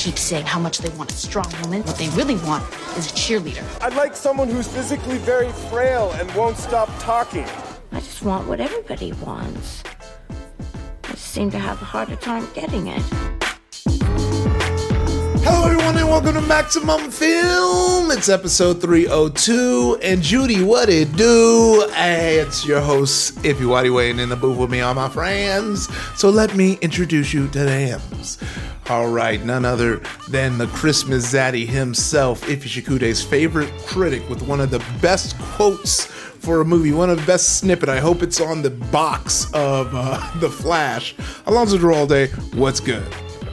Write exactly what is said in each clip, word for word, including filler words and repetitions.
keep saying how much they want a strong woman. What they really want is a cheerleader. I'd like someone who's physically very frail and won't stop talking. I just want what everybody wants. I just seem to have a harder time getting it. Hello, everyone, and welcome to Maximum Film. It's episode three oh two, and Judy, what it do? Hey, it's your host, Iffy Whitey, waiting in the booth with me, all my friends. So let me introduce you to them. All right, none other than the Christmas Zaddy himself, Iffy Shikude's favorite critic, with one of the best quotes for a movie, one of the best snippet. I hope it's on the box of uh, The Flash. Alonzo Duralde, what's good?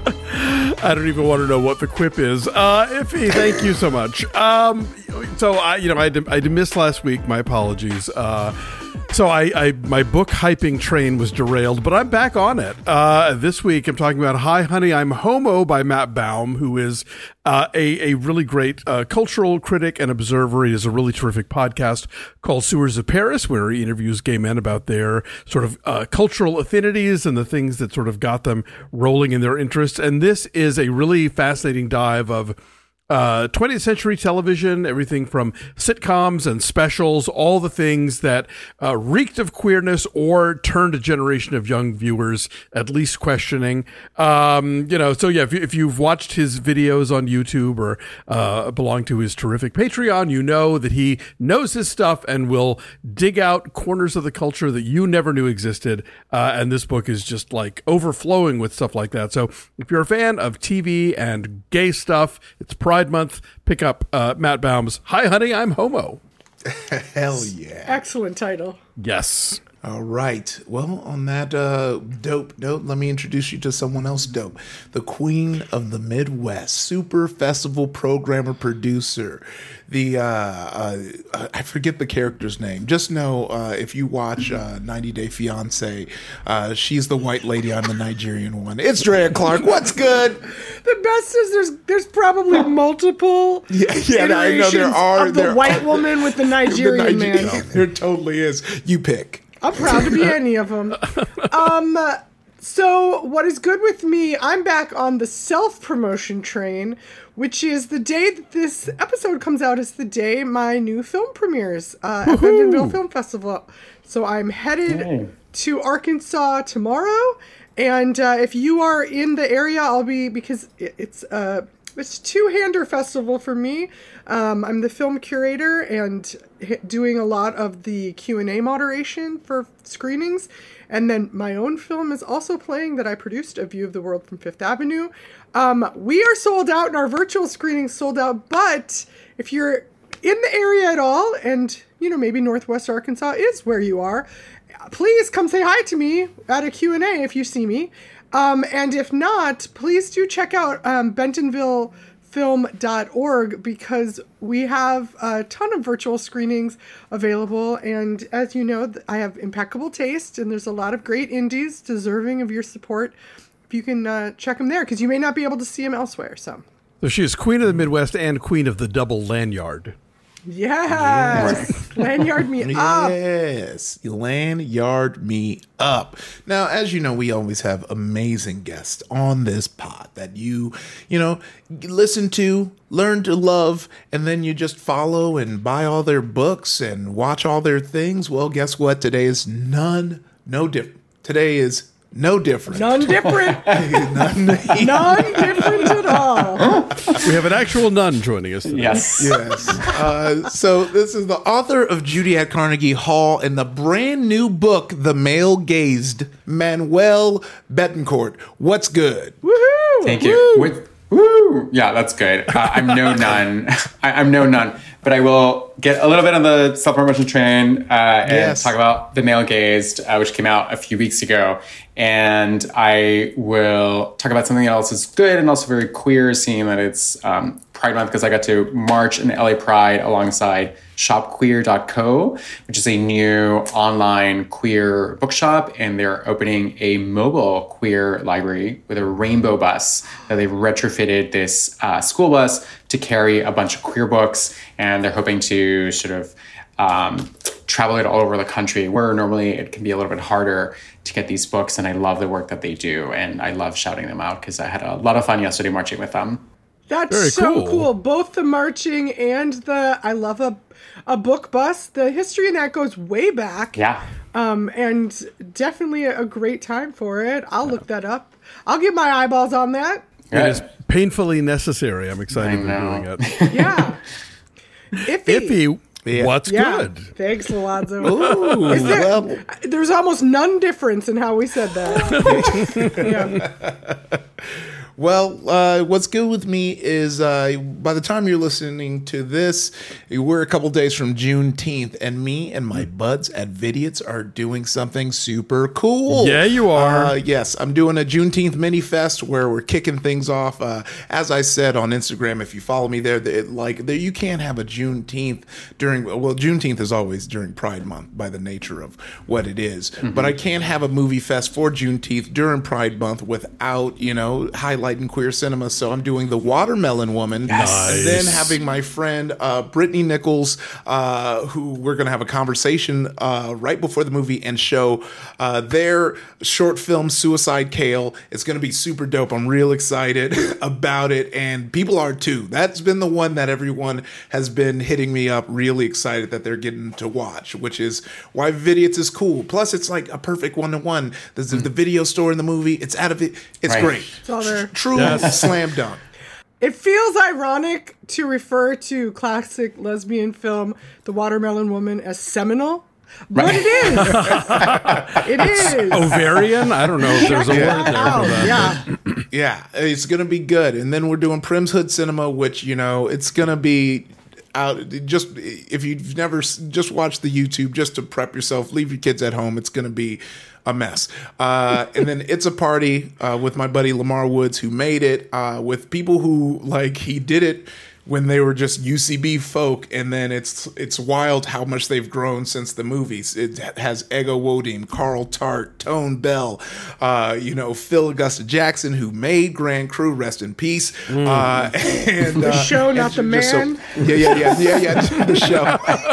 I don't even want to know what the quip is. Uh, Iffy, thank you so much. Um, so, I, you know, I, I missed last week. My apologies. Uh, so, I, I my book hyping train was derailed, but I'm back on it. Uh, this week, I'm talking about Hi, Honey, I'm Homo by Matt Baum, who is uh, a, a really great uh, cultural critic and observer. He has a really terrific podcast called Sewers of Paris, where he interviews gay men about their sort of uh, cultural affinities and the things that sort of got them rolling in their interests. And this is a really fascinating dive of uh, twentieth century television, everything from sitcoms and specials, all the things that uh, reeked of queerness or turned a generation of young viewers at least questioning. Um, you know, so yeah, if, you, if you've watched his videos on YouTube or uh, belong to his terrific Patreon, you know that he knows his stuff and will dig out corners of the culture that you never knew existed. Uh, and this book is just like overflowing with stuff like that. So if you're a fan of T V and gay stuff, it's Pride Month, pick up uh, Matt Baum's Hi, Honey, I'm Homo. Hell yeah. Excellent title. Yes. All right. Well, on that uh, dope note, let me introduce you to someone else dope. The Queen of the Midwest, super festival programmer, producer. The, uh, uh, I forget the character's name. Just know uh, if you watch uh, ninety Day Fiancé, uh, she's the white lady, I'm the Nigerian one. It's Drea Clark. What's good? The best is there's there's probably multiple yeah, yeah, I know there are. Of the there white are, woman with the Nigerian the Niger- man. There totally is. You pick. I'm proud to be any of them. Um, so what is good with me, I'm back on the self-promotion train, which is the day that this episode comes out is the day my new film premieres uh, at Bentonville Film Festival. So I'm headed Dang. to Arkansas tomorrow. And uh, if you are in the area, I'll be, because it's uh, it's a two-hander festival for me. Um, I'm the film curator and doing a lot of the Q and A moderation for screenings. And then my own film is also playing that I produced, A View of the World from Fifth Avenue. Um, we are sold out and our virtual screening sold out. But if you're in the area at all, and, you know, maybe Northwest Arkansas is where you are, please come say hi to me at a Q and A if you see me. Um, and if not, please do check out um, Bentonville film dot org because we have a ton of virtual screenings available. And as you know, I have impeccable taste and there's a lot of great indies deserving of your support. If you can uh, check them there because you may not be able to see them elsewhere. So. So she is Queen of the Midwest and Queen of the Double Lanyard. Yes. yes. Lanyard me up. Yes. Lanyard me up. Now, as you know, we always have amazing guests on this pod that you, you know, listen to, learn to love, and then you just follow and buy all their books and watch all their things. Well, guess what? Today is none, no different. Today is no different. None different. none, none different at all. We have an actual nun joining us today. Yes. Yes. Uh, so this is the author of Judy at Carnegie Hall and the brand new book, The Male Gazed, Manuel Betancourt. What's good? Woohoo! Thank you. With, woo! Yeah, that's good. Uh, I'm no nun. I, I'm no nun. But I will get a little bit on the self-promotion train uh, and yes. talk about The Male Gazed, uh, which came out a few weeks ago. And I will talk about something else that's good and also very queer, seeing that it's um, Pride Month, because I got to march in L A Pride alongside shop queer dot co, which is a new online queer bookshop. And they're opening a mobile queer library with a rainbow bus that they've retrofitted this uh, school bus to carry a bunch of queer books. And they're hoping to sort of um, travel it all over the country, where normally it can be a little bit harder to get these books. And I love the work that they do. And I love shouting them out because I had a lot of fun yesterday marching with them. That's Very so cool. cool. Both the marching and the I love a a book bus. The history in that goes way back. Yeah. Um, and definitely a great time for it. I'll look that up. I'll get my eyeballs on that. It is painfully necessary. I'm excited I to know. be doing it. Yeah. Iffy. Iffy, Yeah. what's Yeah. good? Thanks, Alonzo. Ooh, Is there, well, there's almost none difference in how we said that. yeah. Well, uh, what's good with me is uh, by the time you're listening to this, we're a couple days from Juneteenth, and me and my buds at Vidiots are doing something super cool. Yeah, you are. Uh, yes, I'm doing a Juneteenth mini fest where we're kicking things off. Uh, as I said on Instagram, if you follow me there, it, like there, you can't have a Juneteenth during. Well, Juneteenth is always during Pride Month by the nature of what it is. Mm-hmm. But I can't have a movie fest for Juneteenth during Pride Month without you know highlighting queer cinema. So I'm doing The Watermelon Woman, Nice. and then having my friend uh, Brittany Nichols, uh, who we're going to have a conversation uh, right before the movie and show uh, their short film Suicide Kale. It's going to be super dope. I'm real excited about it, and people are too. That's been the one that everyone has been hitting me up, really excited that they're getting to watch, which is why Vidiots is cool. Plus, it's like a perfect one-to-one. There's the, the video store in the movie. It's out of it. It's Right. great. It's all there. True Yes. slam dunk. It feels ironic to refer to classic lesbian film The Watermelon Woman as seminal, but it is. It is. Ovarian? I don't know if there's a word there for Wow, that. yeah. Yeah, it's gonna be good. And then we're doing Prim's Hood Cinema, which you know it's gonna be out. Just if you've never s- just watched the YouTube, just to prep yourself, leave your kids at home. It's gonna be a mess. Uh, and then It's a Party uh, with my buddy Lamar Woods, who made it uh, with people who like he did it when they were just U C B folk, and then it's it's wild how much they've grown since the movies. It has Ego Wodim, Carl Tart, Tone Bell, uh, you know, Phil Augusta Jackson, who made Grand Crew, rest in peace. Mm. Uh, and, The uh, show, and not the just so- man. yeah, yeah, yeah, yeah, yeah, the show.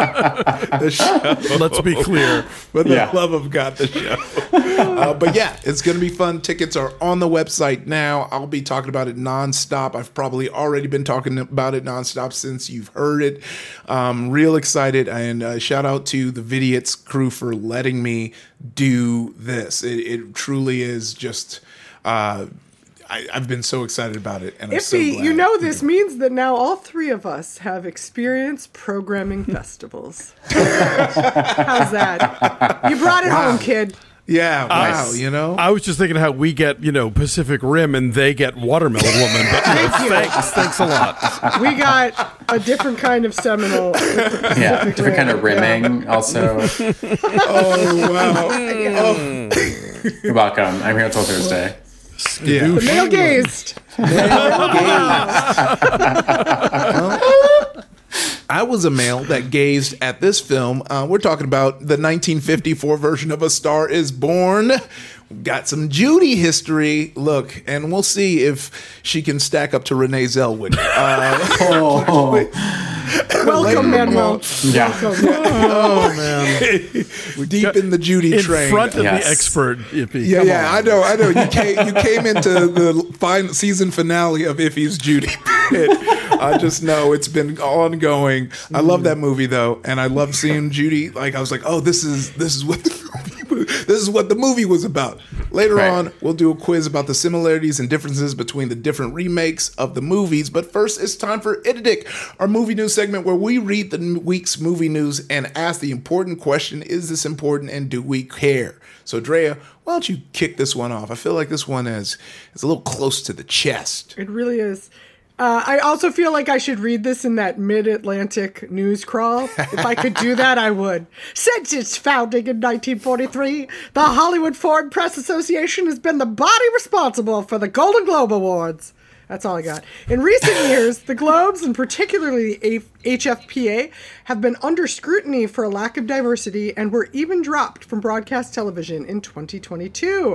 The show. Let's be clear. For the Yeah. love of God, the show. Uh, but yeah, it's going to be fun. Tickets are on the website now. I'll be talking about it nonstop. I've probably already been talking about it nonstop since you've heard it. Um, real excited. And uh, shout out to the Vidiots crew for letting me do this. It, it truly is just... Uh, I, I've been so excited about it. And I'm so Iffy, glad. you know this means that now all three of us have experience programming festivals. How's that? You brought it home, kid. Yeah, wow, Nice. you know? I was just thinking how we get, you know, Pacific Rim and they get Watermelon Woman. But you know, Thank you. thanks, thanks a lot. We got a different kind of seminal. Yeah. Different kind of rimming also. Oh, wow. Oh, You're welcome. I'm here until Thursday. yeah. The male gazed. I was a male that gazed at this film. Uh, we're talking about the nineteen fifty-four version of A Star is Born. Got some Judy history. Look, and we'll see if she can stack up to Renee Zellweger. Uh, Welcome, Manuel. Yeah. Welcome. Oh, man. deep in the Judy In train. front of Yes. the expert, Ippy. yeah, Come yeah, on. I know, I know. You came, you came into the final season finale of Iffy's Judy pit. I just know it's been ongoing. I love that movie though, and I love seeing Judy. Like I was like, oh, this is this is what the movie, this is what the movie was about. Later Right. on, we'll do a quiz about the similarities and differences between the different remakes of the movies. But first, it's time for Itidick, our movie news segment where we read the week's movie news and ask the important question: is this important, and do we care? So, Drea, why don't you kick this one off? I feel like this one is is a little close to the chest. It really is. Uh, I also feel like I should read this in that mid-Atlantic news crawl. If I could do that, I would. Since its founding in nineteen forty-three, the Hollywood Foreign Press Association has been the body responsible for the Golden Globe Awards. That's all I got. In recent years, the Globes, and particularly the H F P A, have been under scrutiny for a lack of diversity and were even dropped from broadcast television in twenty twenty-two.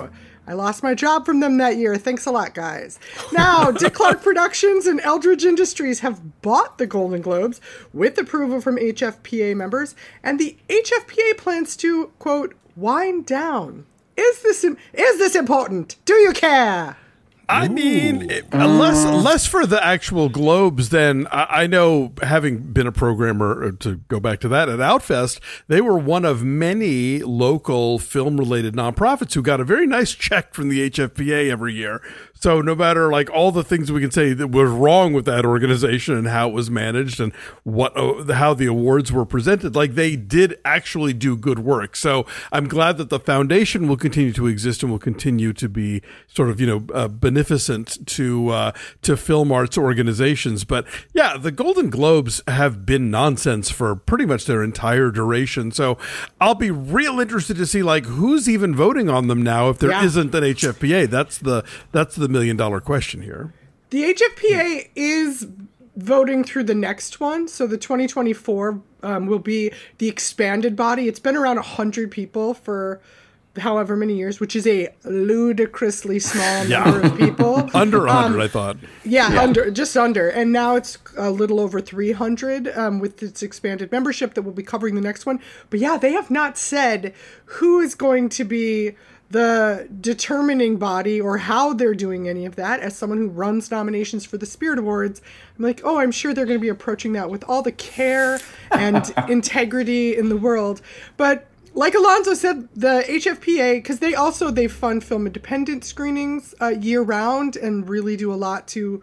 I lost my job from them that year. Thanks a lot, guys. Now, Dick Clark Productions and Eldridge Industries have bought the Golden Globes with approval from H F P A members, and the H F P A plans to, quote, wind down. Is this is this important? Do you care? I mean, it, less less for the actual Globes than I, I know, having been a programmer, to go back to that, at Outfest, they were one of many local film-related nonprofits who got a very nice check from the H F P A every year. So no matter like all the things we can say that was wrong with that organization and how it was managed and what uh, how the awards were presented, like they did actually do good work. So I'm glad that the foundation will continue to exist and will continue to be sort of, you know, uh, beneficent to uh, to film arts organizations. But yeah, the Golden Globes have been nonsense for pretty much their entire duration. So I'll be real interested to see like who's even voting on them now if there Yeah. isn't an H F P A. That's the that's the million dollar question here. The H F P A is voting through the next one. So the twenty twenty-four um, will be the expanded body. It's been around one hundred people for however many years, which is a ludicrously small Yeah. number of people. Under one hundred, Um, I thought. Yeah, under just under, and now it's a little over three hundred um, with its expanded membership that will be covering the next one. But yeah, they have not said who is going to be the determining body or how they're doing any of that. As someone who runs nominations for the Spirit Awards, I'm like, oh, I'm sure they're going to be approaching that with all the care and integrity in the world. But like Alonzo said, the H F P A, because they also, they fund film independent screenings uh, year round and really do a lot to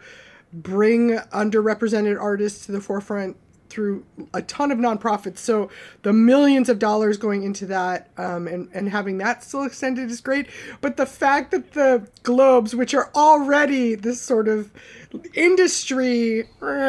bring underrepresented artists to the forefront through a ton of nonprofits. So the millions of dollars going into that um, and, and having that still extended is great. But the fact that the Globes, which are already this sort of industry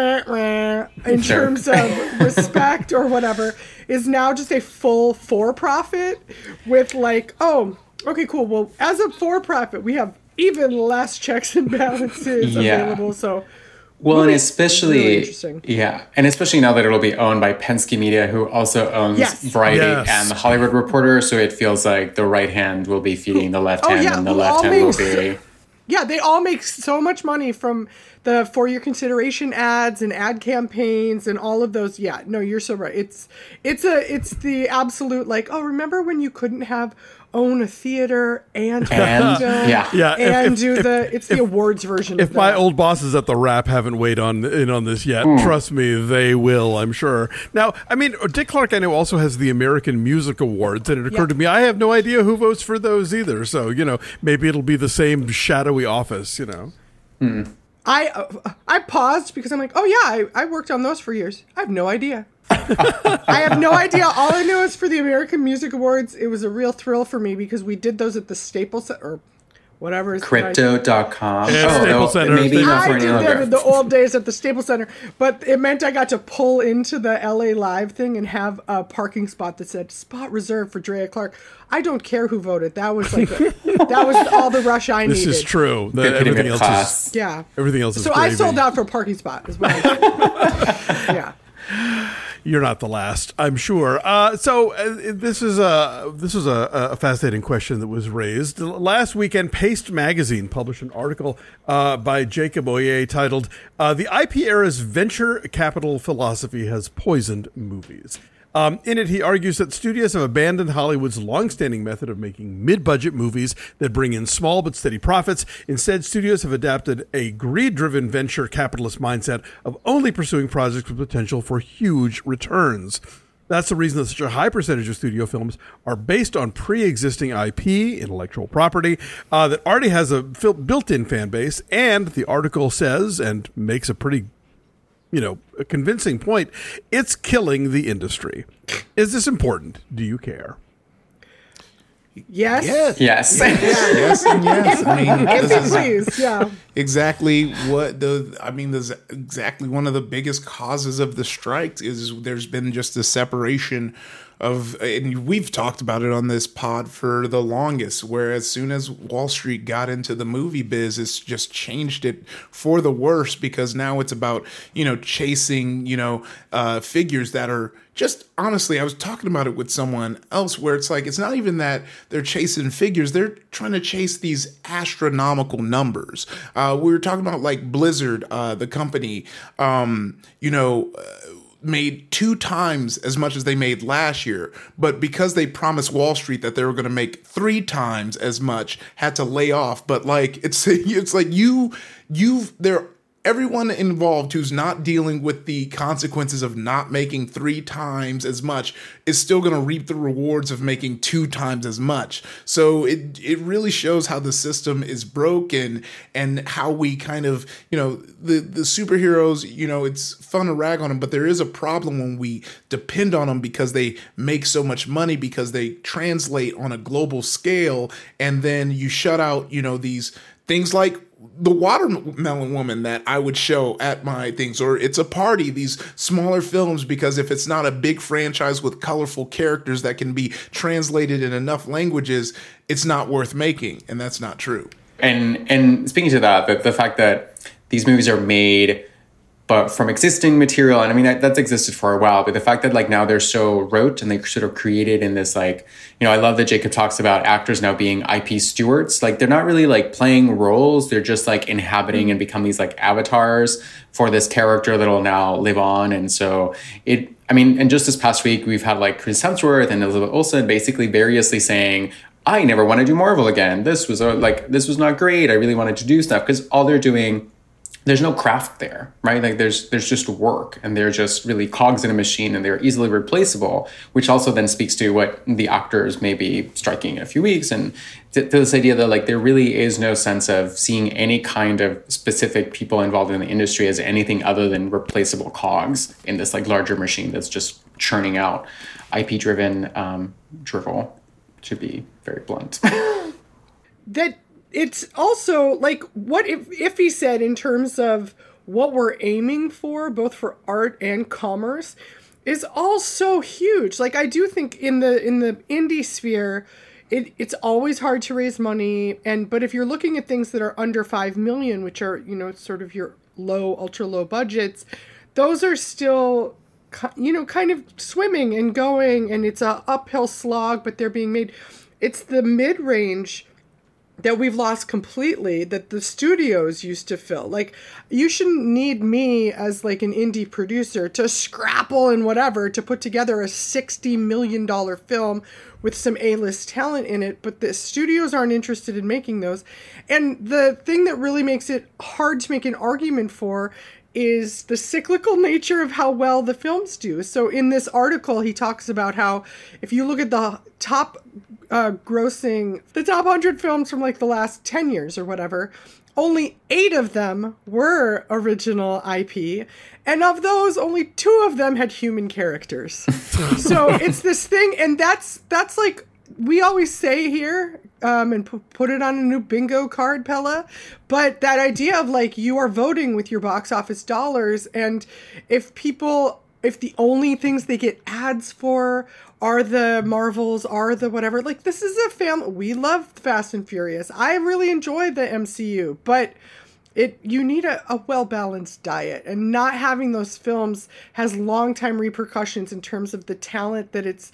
in terms of respect or whatever, is now just a full for-profit with like, oh, okay, cool. Well, as a for-profit, we have even less checks and balances Yeah. available. So Well, really, and especially, really interesting. yeah, and especially now that it'll be owned by Penske Media, who also owns Yes. Variety Yes. and The Hollywood Reporter, so it feels like the right hand will be feeding the left Oh, hand, yeah, and the who left all hand will makes- be... Yeah, they all make so much money from the for your consideration ads and ad campaigns and all of those. Yeah, no, you're so right. It's it's a it's the absolute like, oh, remember when you couldn't have own a theater and And- film yeah. Yeah, if- and if- do if- the it's the awards version. If of my that. old bosses at the Wrap haven't weighed on in on this yet, Hmm. trust me, they will, I'm sure. Now, I mean, Dick Clark, I know, also has the American Music Awards, and it occurred Yeah. to me, I have no idea who votes for those either. So, you know, maybe it'll be the same shadowy office, you know. I uh, I paused because I'm like, oh yeah, I, I worked on those for years. I have no idea. I have no idea. All I know is for the American Music Awards, it was a real thrill for me because we did those at the Staples Center, or whatever. is Crypto dot com. Yeah, oh, Staples no, Center, maybe Staples not I for did any that longer. in the old days at the Staples Center, but it meant I got to pull into the L A Live thing and have a parking spot that said "spot reserved for Drea Clark." I don't care who voted. That was like a, that was all the rush I This needed. is true. The- Good everything pinning else of is class. Yeah. everything else is So I gravy. sold out for a parking spot. Is what I did. Yeah. You're not the last, I'm sure. Uh, so uh, this is a this is a, a fascinating question that was raised last weekend. Paste Magazine published an article uh, by Jacob Oye titled uh, "The I P Era's Venture Capital Philosophy Has Poisoned Movies." Um, in it, he argues that studios have abandoned Hollywood's longstanding method of making mid-budget movies that bring in small but steady profits. Instead, studios have adapted a greed-driven venture capitalist mindset of only pursuing projects with potential for huge returns. That's the reason that such a high percentage of studio films are based on pre-existing I P, intellectual property, uh, that already has a fil- built-in fan base. And the article says, and makes a pretty you know, a convincing point, it's killing the industry. Is this important? Do you care? Yes. Yes. Yes. Yes, and yes. I mean, Yes, this is please. Yeah. exactly what the. I mean, there's exactly one of the biggest causes of the strikes is there's been just a separation of, and we've talked about it on this pod for the longest, where as soon as Wall Street got into the movie biz, it's just changed it for the worse, because now it's about, you know, chasing, you know, uh, figures that are just, honestly, I was talking about it with someone else where it's like, it's not even that they're chasing figures, they're trying to chase these astronomical numbers. Uh, we were talking about like Blizzard, uh, the company, um, you know, uh, made two times as much as they made last year, but because they promised Wall Street that they were going to make three times as much, had to lay off. But like, it's, it's like you, you've, they're, everyone involved who's not dealing with the consequences of not making three times as much is still going to reap the rewards of making two times as much. So it it really shows how the system is broken and how we kind of, you know, the, the superheroes, you know, it's fun to rag on them, but there is a problem when we depend on them because they make so much money, because they translate on a global scale, and then you shut out, you know, these things like the Watermelon Woman that I would show at my things, or It's a Party, these smaller films, because if it's not a big franchise with colorful characters that can be translated in enough languages, it's not worth making. And that's not true. And and speaking to that, the, the fact that these movies are made but from existing material, and I mean, that, that's existed for a while, but the fact that like now they're so rote and they sort of created in this, like, you know, I love that Jacob talks about actors now being I P stewards. Like, they're not really like playing roles. They're just like inhabiting and become these like avatars for this character that'll now live on. And so it, I mean, and just this past week, we've had like Chris Hemsworth and Elizabeth Olsen basically variously saying, I never want to do Marvel again. This was uh, like, this was not great. I really wanted to do stuff, because all they're doing, there's no craft there, right? Like there's there's just work, and they're just really cogs in a machine, and they're easily replaceable, which also then speaks to what the actors may be striking in a few weeks, and to, to this idea that like there really is no sense of seeing any kind of specific people involved in the industry as anything other than replaceable cogs in this like larger machine that's just churning out I P-driven um, drivel, to be very blunt. that it's also like what if if he said in terms of what we're aiming for, both for art and commerce, is all so huge. Like, I do think in the in the indie sphere, it it's always hard to raise money. And but if you're looking at things that are under five million, which are, you know, sort of your low, ultra low budgets, those are still, you know, kind of swimming and going, and it's a uphill slog, but they're being made. It's the mid range that we've lost completely, that the studios used to fill. Like, you shouldn't need me as like an indie producer to scrapple and whatever to put together a sixty million dollars film with some A-list talent in it, but the studios aren't interested in making those. And the thing that really makes it hard to make an argument for is the cyclical nature of how well the films do. So in this article, he talks about how if you look at the top uh, grossing, the top one hundred films from like the last ten years or whatever, only eight of them were original I P. And of those, only two of them had human characters. So it's this thing, and that's that's like, we always say here, um, and p- put it on a new bingo card, Pella, but that idea of like, you are voting with your box office dollars, and if people, if the only things they get ads for are the Marvels, are the whatever, like, this is a family, we love Fast and Furious. I really enjoy the M C U, but it you need a, a well-balanced diet, and not having those films has long-time repercussions in terms of the talent that it's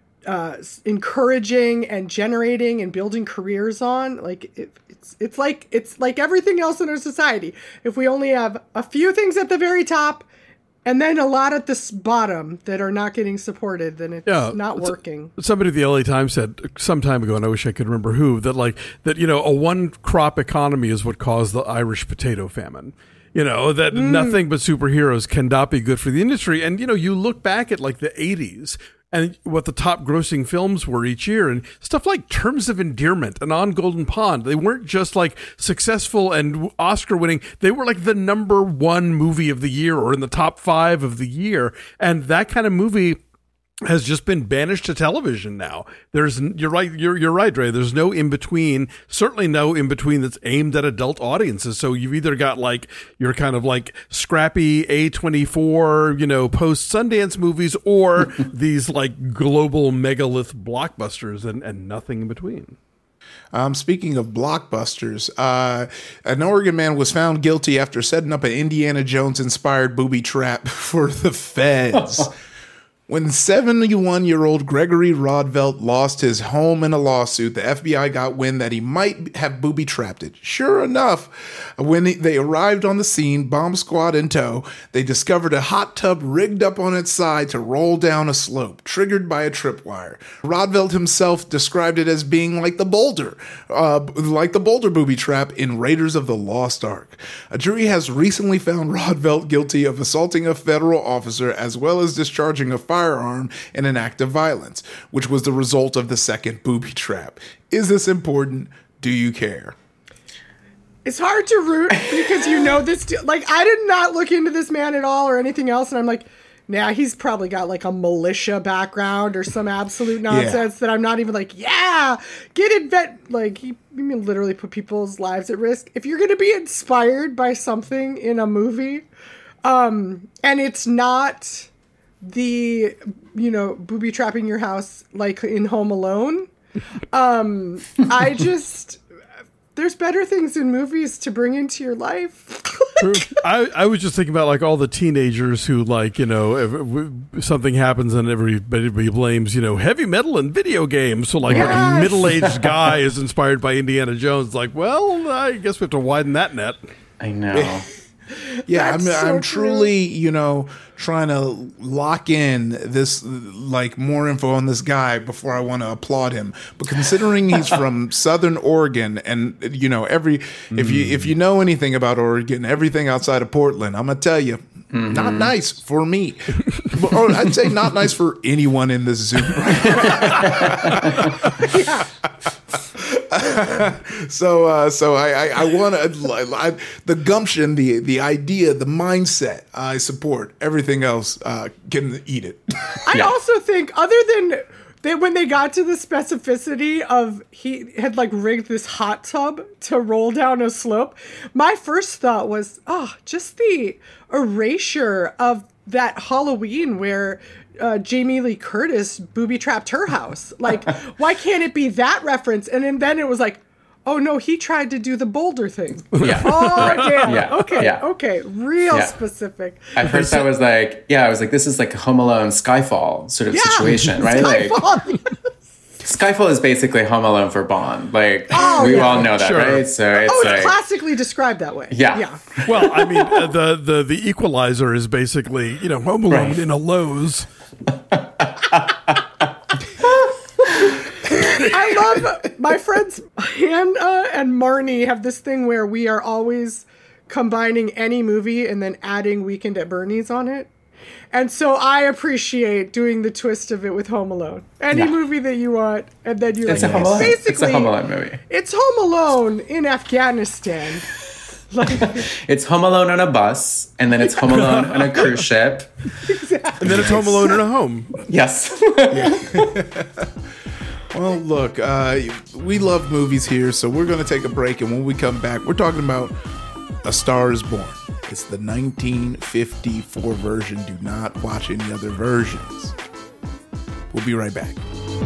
uh encouraging and generating and building careers on. Like, it, it's it's like it's like everything else in our society. If we only have a few things at the very top and then a lot at the bottom that are not getting supported, then it's yeah, not working. Somebody at the L A Times said some time ago, and I wish I could remember who, that like that you know a one crop economy is what caused the Irish potato famine. You know, that mm. nothing but superheroes cannot be good for the industry. And, you know, you look back at like the eighties and what the top grossing films were each year, and stuff like Terms of Endearment and On Golden Pond. They weren't just like successful and Oscar winning. They were like the number one movie of the year, or in the top five of the year. And that kind of movie has just been banished to television now. There's, you're right, you're you're right, Dre. There's no in between. Certainly no in between that's aimed at adult audiences. So you've either got like your kind of like scrappy A twenty-four, you know, post Sundance movies, or these like global megalith blockbusters, and and nothing in between. Um, speaking of blockbusters, uh, an Oregon man was found guilty after setting up an Indiana Jones inspired booby trap for the feds. When seventy-one-year-old Gregory Rodvelt lost his home in a lawsuit, the F B I got wind that he might have booby-trapped it. Sure enough, when they arrived on the scene, bomb squad in tow, they discovered a hot tub rigged up on its side to roll down a slope, triggered by a tripwire. Rodvelt himself described it as being like the boulder, uh, like the boulder booby trap in Raiders of the Lost Ark. A jury has recently found Rodvelt guilty of assaulting a federal officer as well as discharging a fire firearm in an act of violence, which was the result of the second booby trap. Is this important? Do you care? It's hard to root because you know this. Like, I did not look into this man at all or anything else, and I'm like, nah, he's probably got like a militia background or some absolute nonsense yeah. that I'm not even like, yeah, get invent. Like, he, he literally put people's lives at risk. If you're going to be inspired by something in a movie, um, and it's not the, you know, booby trapping your house like in Home Alone. Um, I just, there's better things in movies to bring into your life. True. I, I was just thinking about like all the teenagers who like, you know, if, if something happens and everybody, everybody blames, you know, heavy metal and video games. So like yes. a middle-aged guy is inspired by Indiana Jones. Like, well, I guess we have to widen that net. I know. Yeah, I'm, so I'm truly, you know, trying to lock in this, like, more info on this guy before I want to applaud him. But considering he's from Southern Oregon, and you know, every mm. if you if you know anything about Oregon, everything outside of Portland, I'm gonna tell you, mm-hmm. not nice for me. Or I'd say not nice for anyone in this Zoom right now. yeah. so, uh, so I, I, I want to the gumption, the the idea, the mindset. I support. Everything else uh, can eat it. I yeah. also think, other than they, when they got to the specificity of he had like rigged this hot tub to roll down a slope, my first thought was, oh, just the erasure of that Halloween where Uh, Jamie Lee Curtis booby-trapped her house. Like, why can't it be that reference? And then, then it was like, oh, no, he tried to do the boulder thing. Yeah. Oh, damn. Yeah. Okay, yeah. okay. Real yeah. specific. At first I was like, yeah, I was like, this is like a Home Alone Skyfall sort of yeah. situation, right? Skyfall. Like, Skyfall is basically Home Alone for Bond. Like, oh, we yeah. all know that, sure. right? So it's oh, it's like, classically described that way. Yeah. yeah. Well, I mean, uh, the, the, the Equalizer is basically, you know, Home Alone right. in a Lowe's. I love my friends Hannah and Marnie have this thing where we are always combining any movie and then adding Weekend at Bernie's on it. And so I appreciate doing the twist of it with Home Alone. Any yeah. movie that you want, and then you're it's like, a Home Alone. basically, it's a Home Alone movie. It's Home Alone in Afghanistan. Like, it's Home Alone on a bus, and then it's Home Alone on a cruise ship. Exactly. And then it's Home Alone in a home. Yes. Well, look, uh, we love movies here, so we're going to take a break, and when we come back, we're talking about A Star is Born. It's the nineteen fifty-four version. Do not watch any other versions. We'll be right back.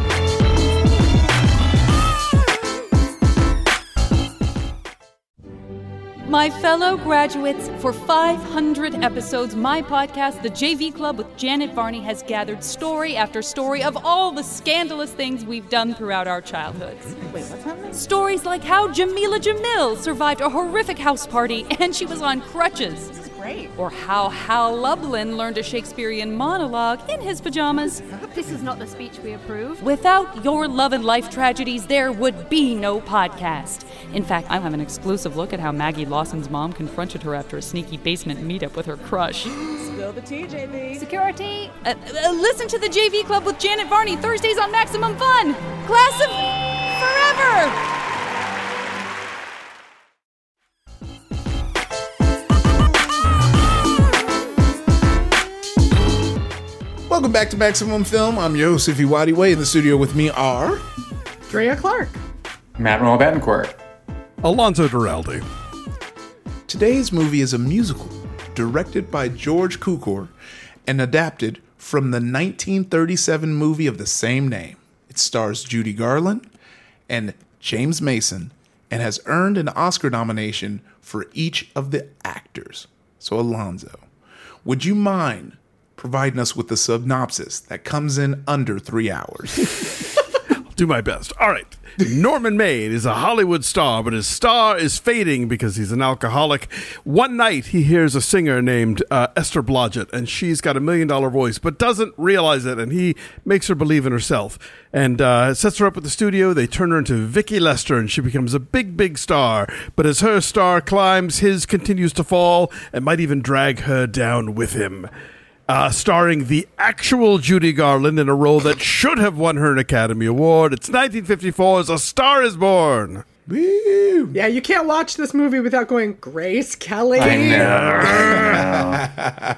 My fellow graduates, for five hundred episodes, my podcast, The J V Club with Janet Varney, has gathered story after story of all the scandalous things we've done throughout our childhoods. Wait, what's happening? Stories like how Jamila Jamil survived a horrific house party and she was on crutches. This is great. Or how Hal Lublin learned a Shakespearean monologue in his pajamas. This is not the speech we approve. Without your love and life tragedies, there would be no podcast. In fact, I have an exclusive look at how Maggie Lawson's mom confronted her after a sneaky basement meetup with her crush. Spill the tea, J V. Security. Uh, uh, listen to the J V Club with Janet Varney, Thursdays on Maximum Fun. Class of Forever. Welcome back to Maximum Film. I'm your host, Ify Nwadiwe. In the studio with me are... Drea Clark. Matt Roll Betancourt. Alonzo Duralde. Today's movie is a musical directed by George Cukor and adapted from the nineteen thirty-seven movie of the same name. It stars Judy Garland and James Mason and has earned an Oscar nomination for each of the actors. So, Alonzo, would you mind providing us with the synopsis that comes in under three hours? I'll do my best. All right. Norman Maine is a Hollywood star, but his star is fading because he's an alcoholic. One night, he hears a singer named uh, Esther Blodgett, and she's got a million-dollar voice, but doesn't realize it, and he makes her believe in herself and uh, sets her up at the studio. They turn her into Vicki Lester, and she becomes a big, big star. But as her star climbs, his continues to fall and might even drag her down with him. Uh, starring the actual Judy Garland in a role that should have won her an Academy Award. It's nineteen fifty-four's A Star is Born. Woo! Yeah, you can't watch this movie without going, Grace Kelly. I know.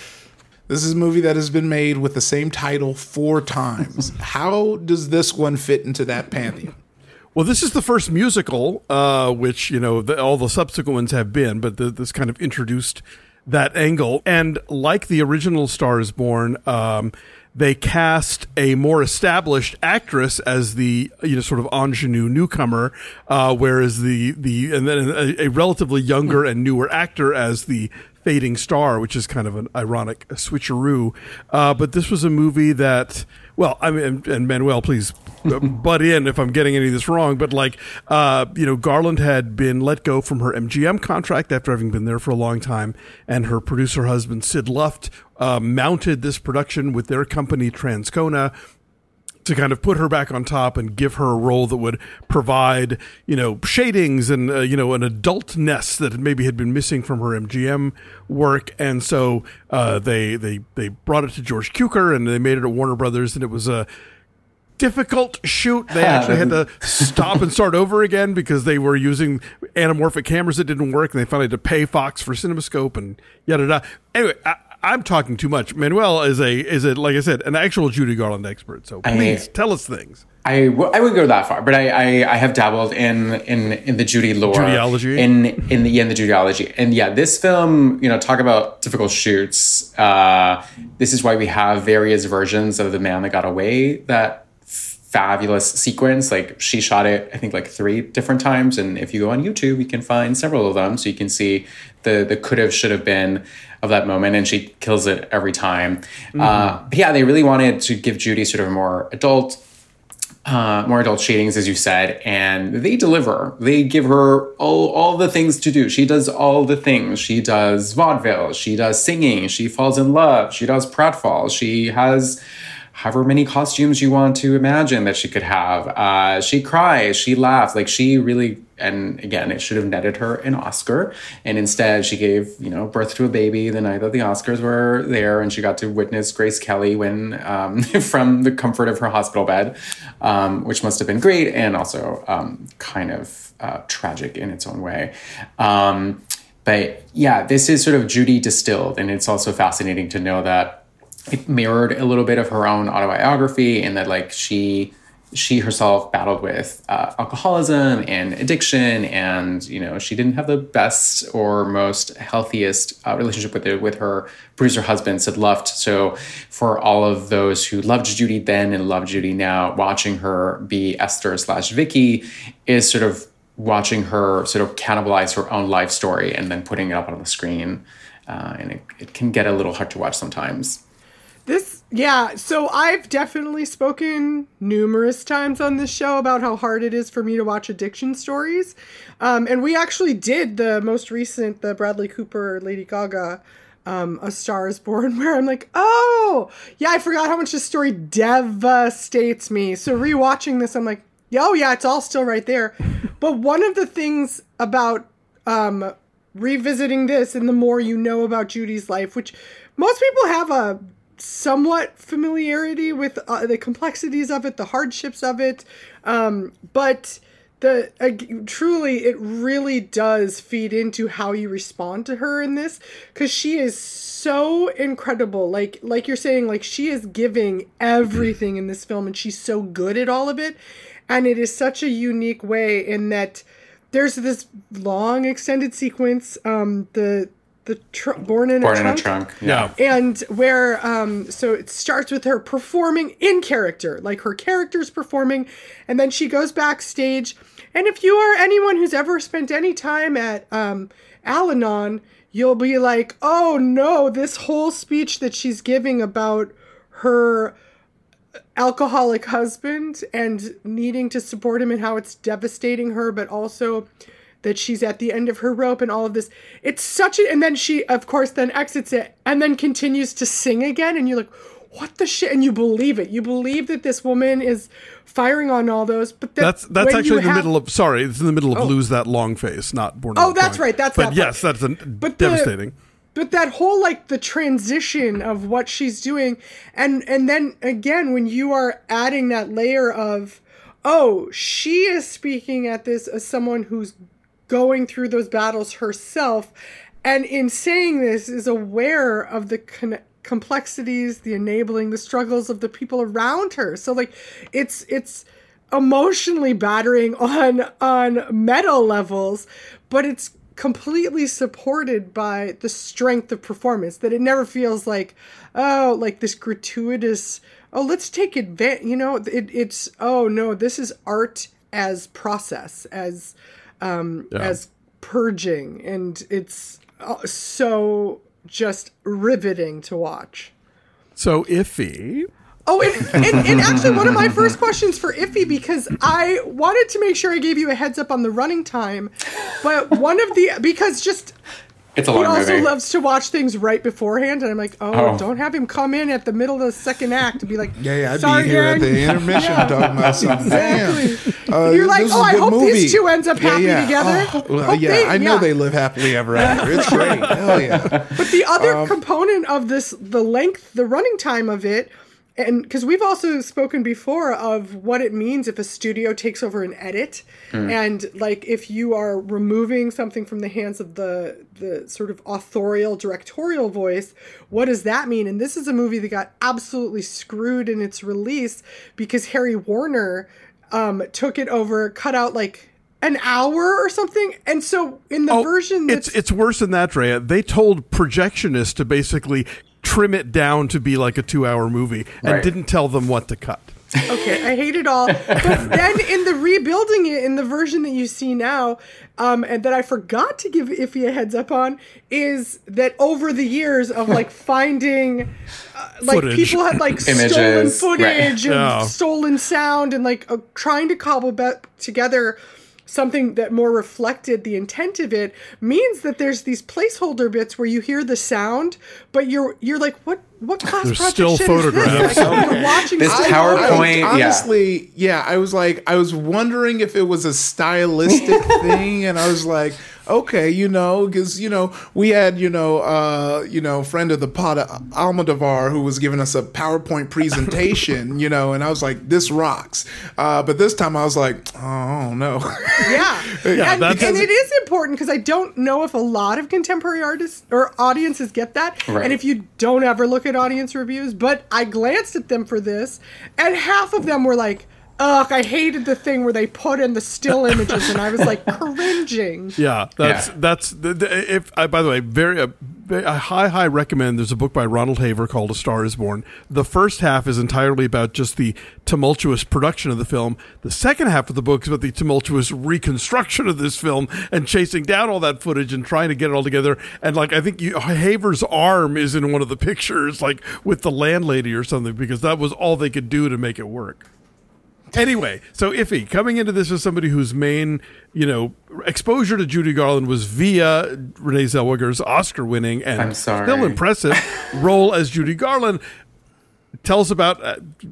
This is a movie that has been made with the same title four times. How does this one fit into that pantheon? Well, this is the first musical, uh, which, you know, the, all the subsequent ones have been, but the, this kind of introduced that angle. And like the original Star is Born, um, they cast a more established actress as the, you know, sort of ingenue newcomer, uh, whereas the, the, and then a, a relatively younger and newer actor as the fading star, which is kind of an ironic switcheroo. Uh, but this was a movie that, well, I mean, and, and Manuel, please butt in if I'm getting any of this wrong, but like, uh, you know, Garland had been let go from her M G M contract after having been there for a long time, and her producer husband, Sid Luft, uh, mounted this production with their company, Transcona, to kind of put her back on top and give her a role that would provide, you know, shadings and, uh, you know, an adultness that maybe had been missing from her M G M work. And so uh, they they they brought it to George Cukor and they made it at Warner Brothers, and it was a difficult shoot. They actually had to stop and start over again because they were using anamorphic cameras that didn't work, and they finally had to pay Fox for CinemaScope and yada yada. Anyway, I, I'm talking too much. Manuel is a is a like I said, an actual Judy Garland expert. So please I, tell us things. I, w- I wouldn't go that far, but I, I, I have dabbled in in in the Judy lore, Judyology, in in the yeah, in the Judyology, and yeah, this film, you know, talk about difficult shoots. Uh, this is why we have various versions of The Man That Got Away. That fabulous sequence, like she shot it, I think, like three different times, and if you go on YouTube, you can find several of them, so you can see the the could have, should have been of that moment, and she kills it every time. Mm-hmm. Uh, but yeah, they really wanted to give Judy sort of a more adult. Uh, more adult shadings, as you said, and they deliver. They give her all, all the things to do. She does all the things. She does vaudeville. She does singing. She falls in love. She does pratfalls. She has however many costumes you want to imagine that she could have. Uh, she cries. She laughs. Like, she really, and again, it should have netted her an Oscar. And instead, she gave, you know, birth to a baby the night that the Oscars were there, and she got to witness Grace Kelly win um, from the comfort of her hospital bed, um, which must have been great and also um, kind of uh, tragic in its own way. Um, but yeah, this is sort of Judy distilled, and it's also fascinating to know that it mirrored a little bit of her own autobiography, and that like she she herself battled with uh, alcoholism and addiction, and you know she didn't have the best or most healthiest uh, relationship with it, with her producer husband Sid Luft. So for all of those who loved Judy then and love Judy now, watching her be Esther slash Vicki is sort of watching her sort of cannibalize her own life story and then putting it up on the screen, uh, and it, it can get a little hard to watch sometimes. This, yeah, so I've definitely spoken numerous times on this show about how hard it is for me to watch addiction stories. Um, and we actually did the most recent, the Bradley Cooper, Lady Gaga, um, A Star is Born, where I'm like, oh, yeah, I forgot how much this story devastates me. So rewatching this, I'm like, oh, yeah, it's all still right there. But one of the things about um, revisiting this, and the more you know about Judy's life, which most people have a somewhat familiarity with uh, the complexities of it, the hardships of it. Um, but the uh, truly, it really does feed into how you respond to her in this, because she is so incredible. Like like you're saying, like she is giving everything in this film, and she's so good at all of it, and it is such a unique way in that there's this long extended sequence, um, the the tr- born in born a in trunk, a trunk, yeah, and where um, so it starts with her performing in character, like her character's performing, and then she goes backstage. And if you are anyone who's ever spent any time at um, Al-Anon, you'll be like, oh no, this whole speech that she's giving about her alcoholic husband and needing to support him and how it's devastating her, but also that she's at the end of her rope and all of this. It's such a, and then she, of course, then exits it and then continues to sing again. And you're like, what the shit? And you believe it. You believe that this woman is firing on all those. But that, that's that's actually in the have, middle of, sorry, it's in the middle of oh. Lose That Long Face, not Born Oh, in a that's Trunk. right. That's But that yes, part. that's a, but devastating. The, but that whole, like, the transition of what she's doing. And, and then, again, when you are adding that layer of, oh, she is speaking at this as someone who's going through those battles herself. And in saying this is aware of the con- complexities, the enabling, the struggles of the people around her. So, like, it's it's emotionally battering on on meta levels, but it's completely supported by the strength of performance, that it never feels like, oh, like this gratuitous, oh, let's take advantage, you know, it, it's, oh no, this is art as process, as um yeah. as purging, and it's so just riveting to watch. So Iffy. Oh, and, and, and actually one of my first questions for Iffy, because I wanted to make sure I gave you a heads up on the running time, but one of the, because just, it's a long he also movie. loves to watch things right beforehand, and I'm like, oh, Oh. don't have him come in at the middle of the second act and be like, Yeah, yeah, I'd sorry, be here gang. at the intermission Yeah. talking about something. Exactly. Damn. Uh, You're like, this oh, is a I good hope movie. these two ends up Yeah, happy yeah. together. Oh, well, Hope yeah, they- I know yeah. they live happily ever after. It's great. Hell yeah. But the other Um, component of this, the length, the running time of it, and because we've also spoken before of what it means if a studio takes over an edit, mm. and like if you are removing something from the hands of the the sort of authorial directorial voice, what does that mean? And this is a movie that got absolutely screwed in its release because Harry Warner um, took it over, cut out like an hour or something, and so in the oh, version that's, it's it's worse than that, Drea. They told projectionists to basically trim it down to be like a two-hour movie, and right. didn't tell them what to cut. Okay, I hate it all. But then in the rebuilding it, in the version that you see now, um, and that I forgot to give Iffy a heads up on, is that over the years of like finding, uh, like Footage. people had like Images, stolen footage right. and Yeah. stolen sound, and like uh, trying to cobble back together something that more reflected the intent of it, means that there's these placeholder bits where you hear the sound, but you're you're like, what what class There's project still shit photographs. is this? Like, you're watching This I- PowerPoint, I, yeah. honestly, yeah. I was like, I was wondering if it was a stylistic thing, and I was like, okay, you know, because you know we had you know uh, you know friend of the pod Almodovar who was giving us a PowerPoint presentation, you know, and I was like, this rocks. Uh, but this time I was like, oh no. Yeah, Yeah, and, that's- and it is important because I don't know if a lot of contemporary artists or audiences get that. Right. And if you don't ever look at audience reviews, but I glanced at them for this, and half of them were like, ugh, I hated the thing where they put in the still images, and I was like cringing. Yeah, that's Yeah. that's the, the, if I, by the way, very uh, I high high recommend. There's a book by Ronald Haver called A Star Is Born. The first half is entirely about just the tumultuous production of the film. The second half of the book is about the tumultuous reconstruction of this film and chasing down all that footage and trying to get it all together. And like I think you, Haver's arm is in one of the pictures, like with the landlady or something, because that was all they could do to make it work. Anyway, so Iffy, coming into this as somebody whose main, you know, exposure to Judy Garland was via Renee Zellweger's Oscar-winning and I'm sorry. still impressive role as Judy Garland, tell us about uh,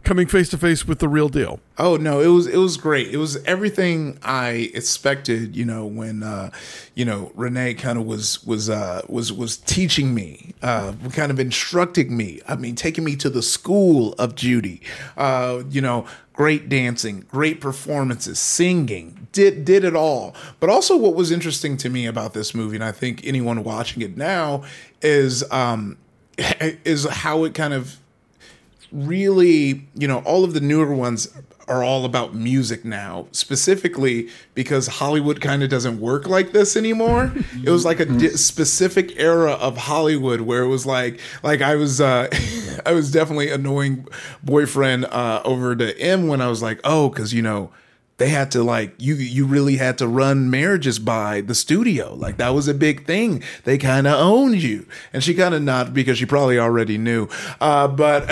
coming face to face with the real deal. Oh no, it was it was great. It was everything I expected. You know, when uh, you know Renee kind of was was uh, was was teaching me, uh, kind of instructing me. I mean, taking me to the school of Judy. Uh, you know, great dancing, great performances, singing, did did it all. But also, what was interesting to me about this movie, and I think anyone watching it now, is um, is how it kind of really, you know, all of the newer ones are all about music now, specifically because Hollywood kind of doesn't work like this anymore. It was like a di- specific era of Hollywood where it was like, like I was, uh, I was definitely annoying boyfriend uh, over to M when I was like, oh, because you know. They had to like you you really had to run marriages by the studio. Like that was a big thing. They kind of owned you. And she kind of not because she probably already knew. Uh, but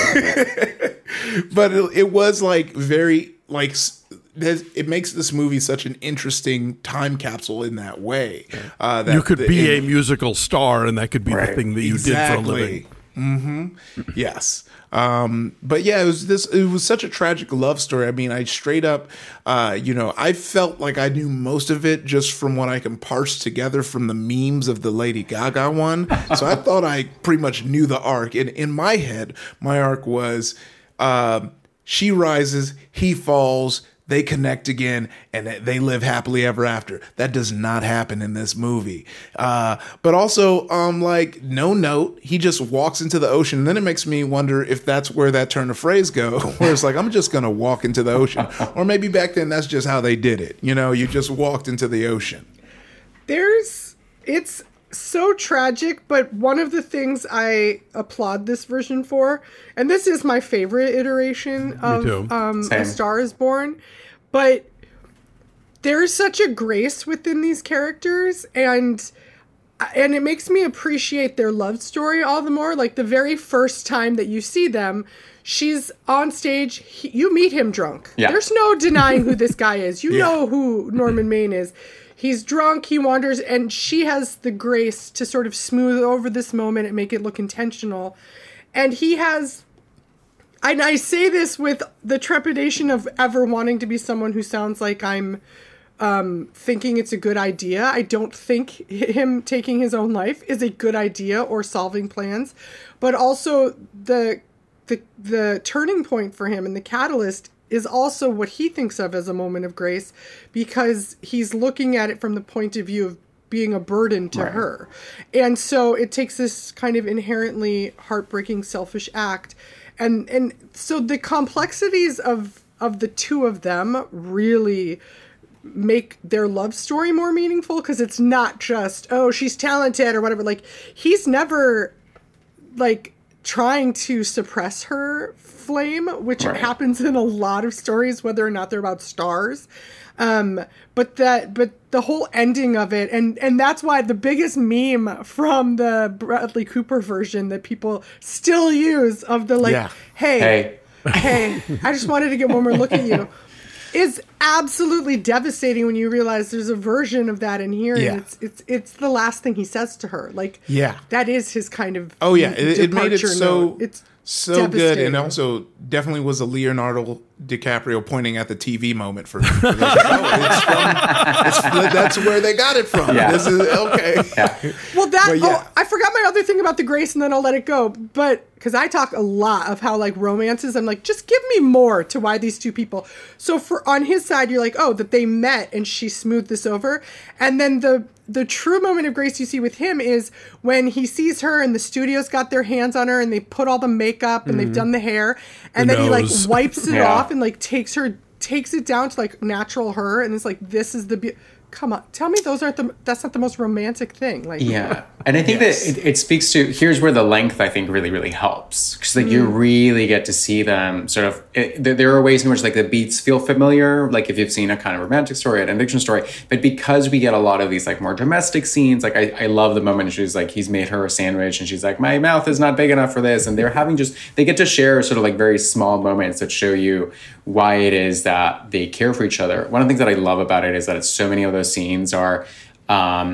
but it, it was like very like it makes this movie such an interesting time capsule in that way. Uh, that you could the, be in, a musical star and that could be right, the thing that you exactly. did for a living. Mm-hmm. Yes. Um, but yeah, it was this, it was such a tragic love story. I mean, I straight up, uh, you know, I felt like I knew most of it just from what I can parse together from the memes of the Lady Gaga one. So I thought I pretty much knew the arc. And in my head, my arc was, uh, she rises, he falls, they connect again, and they live happily ever after. That does not happen in this movie. Uh, but also, um, like, no note, he just walks into the ocean. And then it makes me wonder if that's where that turn of phrase go, where it's like, I'm just going to walk into the ocean. Or maybe back then that's just how they did it. You know, you just walked into the ocean. There's, it's so tragic, but one of the things I applaud this version for, and this is my favorite iteration of um, A Star is Born, but there is such a grace within these characters, and and it makes me appreciate their love story all the more. Like the very first time that you see them, she's on stage, he, you meet him drunk. Yeah. There's no denying who this guy is. You yeah. know who Norman Maine is. He's drunk, he wanders, and she has the grace to sort of smooth over this moment and make it look intentional. And he has, and I say this with the trepidation of ever wanting to be someone who sounds like I'm um, thinking it's a good idea. I don't think him taking his own life is a good idea or solving plans. But also the the the turning point for him and the catalyst is also what he thinks of as a moment of grace, because he's looking at it from the point of view of being a burden to right. her. And so it takes this kind of inherently heartbreaking, selfish act. And and so the complexities of of the two of them really make their love story more meaningful, because it's not just, oh, she's talented or whatever. Like, he's never, like, trying to suppress her flame, which right. happens in a lot of stories, whether or not they're about stars. Um, but that, but the whole ending of it, and, and that's why the biggest meme from the Bradley Cooper version that people still use of the like, yeah. hey, hey, hey, I just wanted to get one more look at you, is absolutely devastating when you realize there's a version of that in here, yeah. and it's it's it's the last thing he says to her. Like, yeah, that is his kind of oh yeah, it, it made it so note. It's so good, and also definitely was a Leonardo DiCaprio pointing at the T V moment for me. Like, oh, it's from, it's, that's where they got it from. Yeah. This is okay. Yeah. Well, that But yeah. oh, I forgot my other thing about the grace, and then I'll let it go. But because I talk a lot of how like romances, I'm like, just give me more to why these two people. So for on his side, you're like, oh, that they met and she smoothed this over, and then the. The true moment of grace you see with him is when he sees her and the studio's got their hands on her and they put all the makeup and mm-hmm. they've done the hair, and the then nose. he like wipes it Yeah. off and like takes her, takes it down to like natural her, and it's like, this is the be- come on, tell me those aren't the that's not the most romantic thing. Like, yeah, and I think yes. that it, it speaks to, here's where the length I think really really helps, because like mm. you really get to see them sort of it, there, there are ways in which like the beats feel familiar, like if you've seen a kind of romantic story, an addiction story, but because we get a lot of these like more domestic scenes, like I, I love the moment she's like, he's made her a sandwich and she's like, my mouth is not big enough for this, and they're having just they get to share sort of like very small moments that show you why it is that they care for each other. One of the things that I love about it is that it's so many of those scenes are um,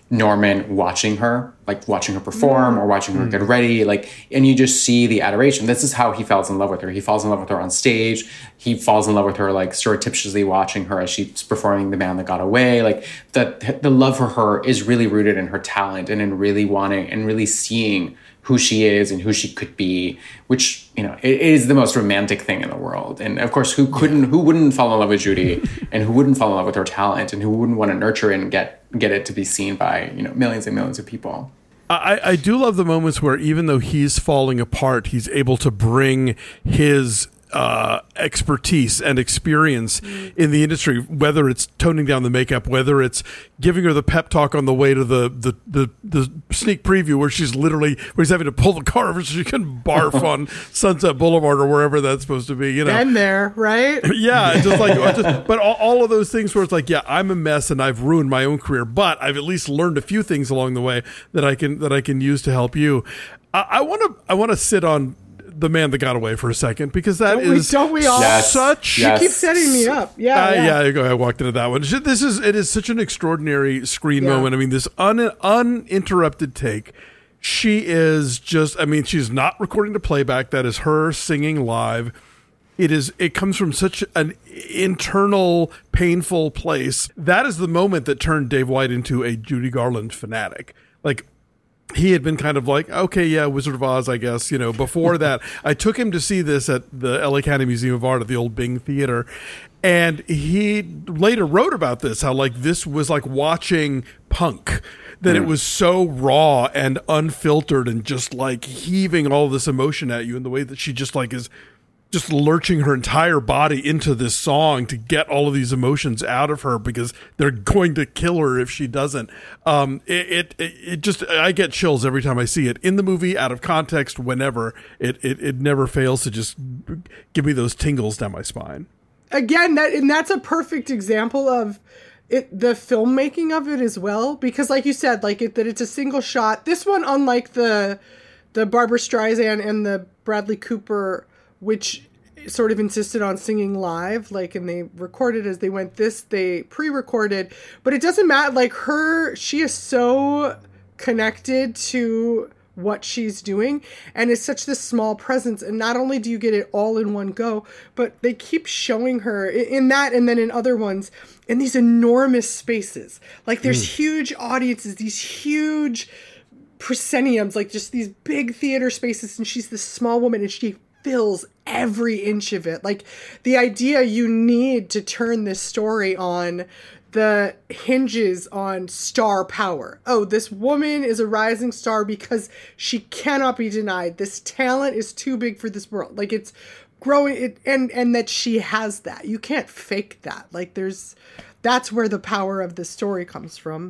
Norman watching her, like watching her perform or watching her get ready, like, and you just see the adoration. This is how he falls in love with her. He falls in love with her on stage. He falls in love with her, like, surreptitiously watching her as she's performing The Man That Got Away. Like, the the love for her is really rooted in her talent and in really wanting and really seeing who she is and who she could be, which, you know, it is the most romantic thing in the world. And of course, who couldn't, who wouldn't fall in love with Judy, and who wouldn't fall in love with her talent, and who wouldn't want to nurture it and get get it to be seen by, you know, millions and millions of people. I, I do love the moments where even though he's falling apart, he's able to bring his uh, expertise and experience in the industry, whether it's toning down the makeup, whether it's giving her the pep talk on the way to the, the, the, the sneak preview where she's literally, where he's having to pull the car over so she can barf on Sunset Boulevard or wherever that's supposed to be, you know. Been there, right? Yeah, just like, just, but all, all of those things where it's like, yeah, I'm a mess and I've ruined my own career, but I've at least learned a few things along the way that I can, that I can use to help you. I want to, I want to sit on The Man That Got Away for a second, because that don't is we, don't we all? Yes. such. Yes. You keep setting me up. Yeah, Uh, yeah. yeah, go ahead. I walked into that one. This is it is such an extraordinary screen Yeah. moment. I mean, this un, uninterrupted take. She is just. I mean, she's not recording to playback. That is her singing live. It is. It comes from such an internal, painful place. That is the moment that turned Dave White into a Judy Garland fanatic. Like, he had been kind of like, okay, yeah, Wizard of Oz, I guess, you know, before that. I took him to see this at the L A County Museum of Art at the old Bing Theater. And he later wrote about this, how like this was like watching punk, that mm. it was so raw and unfiltered and just like heaving all this emotion at you in the way that she just like is just lurching her entire body into this song to get all of these emotions out of her, because they're going to kill her if she doesn't. Um, it, it, it just, I get chills every time I see it in the movie, out of context, whenever. It, it, it never fails to just give me those tingles down my spine. Again, that and that's a perfect example of it, the filmmaking of it as well, because like you said, like it, that it's a single shot. This one, unlike the, the Barbra Streisand and the Bradley Cooper, which sort of insisted on singing live, like, and they recorded as they went. This, they pre-recorded, but it doesn't matter. Like her, she is so connected to what she's doing, and it's such this small presence. And not only do you get it all in one go, but they keep showing her in that, and then in other ones, in these enormous spaces. Like there's mm. huge audiences, these huge prosceniums, like just these big theater spaces, and she's this small woman, and she fills every inch of it. Like the idea you need to turn this story on the hinges on star power. Oh, this woman is a rising star because she cannot be denied. This talent is too big for this world. Like it's growing, it, and and that she has that. You can't fake that. Like there's, that's where the power of the story comes from,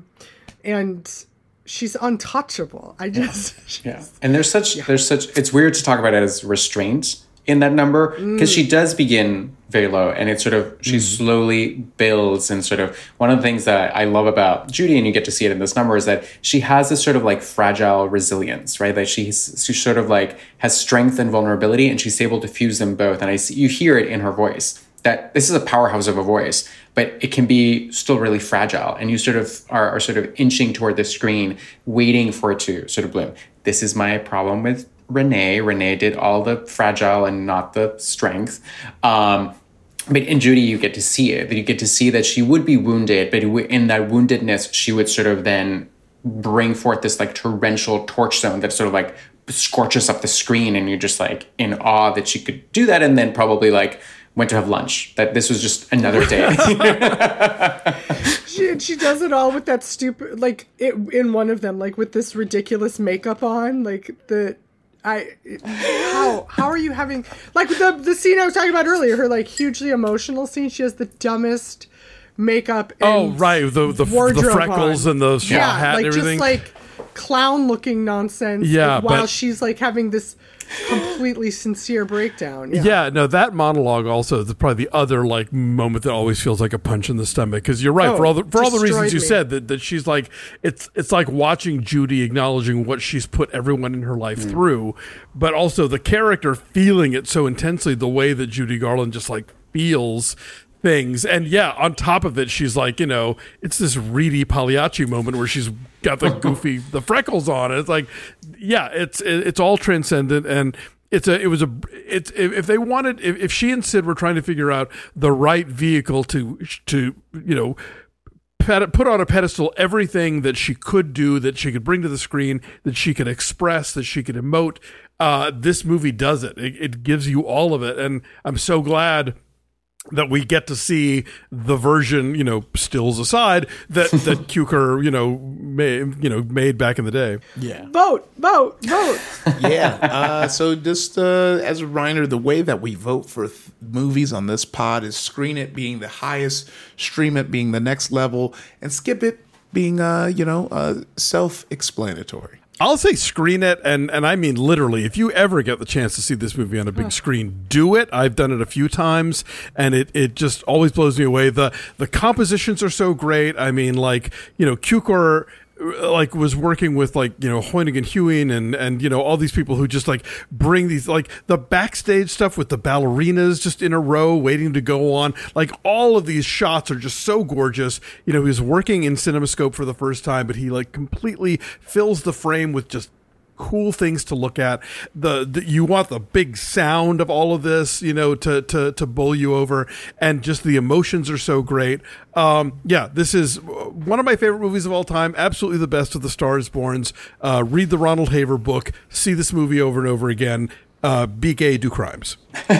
and she's untouchable. I just yeah. yeah. And there's such yeah. there's such it's weird to talk about it as restraint in that number, because mm. she does begin very low, and it sort of she mm. slowly builds. And sort of one of the things that I love about Judy, and you get to see it in this number, is that she has this sort of like fragile resilience, right? That she's she sort of like has strength and vulnerability, and she's able to fuse them both. And I see, you hear it in her voice, that this is a powerhouse of a voice, but it can be still really fragile. And you sort of are, are sort of inching toward the screen, waiting for it to sort of bloom. This is my problem with Renee. Renee did all the fragile and not the strength. Um, but in Judy, you get to see it. You get to see that she would be wounded, but in that woundedness, she would sort of then bring forth this like torrential torch zone that sort of like scorches up the screen, and you're just like in awe that she could do that, and then probably like went to have lunch, that this was just another day. she, she does it all with that stupid, like it, in one of them, like with this ridiculous makeup on, like the, I, how, how are you having, like the, the scene I was talking about earlier, her like hugely emotional scene, she has the dumbest makeup and oh right the the, the freckles on. And the straw yeah, hat like and everything, just like clown looking nonsense, yeah, while but, she's like having this completely sincere breakdown. Yeah. yeah, no, that monologue also is probably the other like moment that always feels like a punch in the stomach, because you're right, oh, for all the for all the reasons you me. said, that, that she's like, it's it's like watching Judy acknowledging what she's put everyone in her life mm. through, but also the character feeling it so intensely, the way that Judy Garland just like feels things. And yeah, on top of it, she's like, you know, it's this Reedy Pagliacci moment where she's got the goofy, the freckles on. It's like, yeah, it's it's all transcendent. And it's a, it was a, it's, if they wanted, if, if she and Sid were trying to figure out the right vehicle to, to, you know, put on a pedestal everything that she could do, that she could bring to the screen, that she could express, that she could emote, uh, this movie does it. it. It gives you all of it. And I'm so glad that we get to see the version, you know, stills aside, that that Cukor, you know, made, you know, made back in the day. Yeah. Vote, vote, vote. Yeah. Uh, so just uh, as a reminder, the way that we vote for th- movies on this pod is Screen It being the highest, Stream It being the next level, and Skip It being, uh, you know, uh, self-explanatory. I'll say screen it, and, and I mean literally, if you ever get the chance to see this movie on a big screen, do it. I've done it a few times, and it, it just always blows me away. The the compositions are so great. I mean, like, you know, Cukor like was working with like, you know, Hoyning and Hewing and and you know, all these people who just like bring these, like the backstage stuff with the ballerinas just in a row waiting to go on. Like all of these shots are just so gorgeous. You know, he was working in CinemaScope for the first time, but he like completely fills the frame with just cool things to look at. The, the you want the big sound of all of this, you know, to to to bowl you over, and just the emotions are so great. Um, yeah, this is one of my favorite movies of all time. Absolutely the best of the Stars Borns. Uh, read the Ronald Haver book. See this movie over and over again. Uh, be gay, do crimes.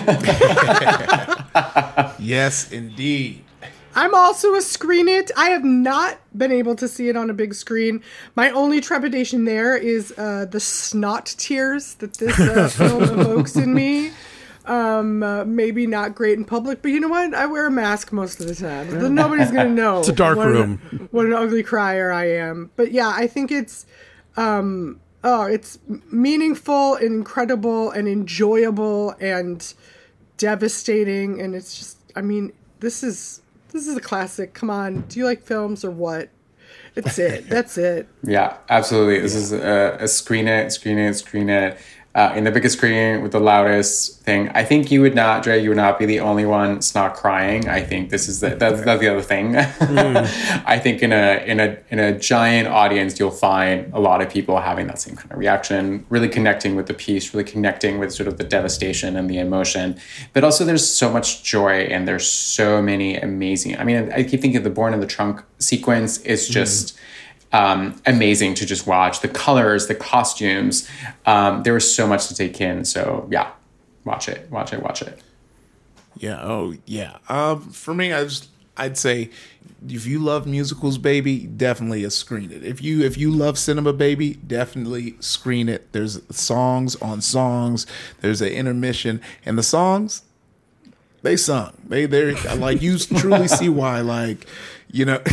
Yes, indeed. I'm also a Screen It. I have not been able to see it on a big screen. My only trepidation there is uh, the snot tears that this uh, film evokes in me. Um, uh, maybe not great in public, but you know what? I wear a mask most of the time. Yeah. Nobody's going to know. It's a dark what room. An, what an ugly crier I am. But yeah, I think it's... Um, oh, it's meaningful and incredible and enjoyable and devastating. And it's just... I mean, this is... This is a classic. Come on. Do you like films or what? It's it. That's it. Yeah, absolutely. This is a, a screen it, screen it, screen it. Uh, in the biggest screen with the loudest thing. I think you would not, Dre, you would not be the only one that's not crying. I think this is the, that's, that's the other thing. Mm. I think in a in a in a giant audience, you'll find a lot of people having that same kind of reaction, really connecting with the piece, really connecting with sort of the devastation and the emotion. But also, there's so much joy, and there's so many amazing. I mean, I keep thinking of the Born in the Trunk sequence is just. Mm. Um, amazing to just watch. The colors, the costumes, um, there was so much to take in. So yeah, watch it, watch it, watch it. Yeah. Oh yeah. Um, for me, I was, I'd say if you love musicals, baby, definitely a Screen It. If you if you love cinema, baby, definitely Screen It. There's songs on songs. There's an intermission, and the songs they sung. They they're like you truly see why. Like you know.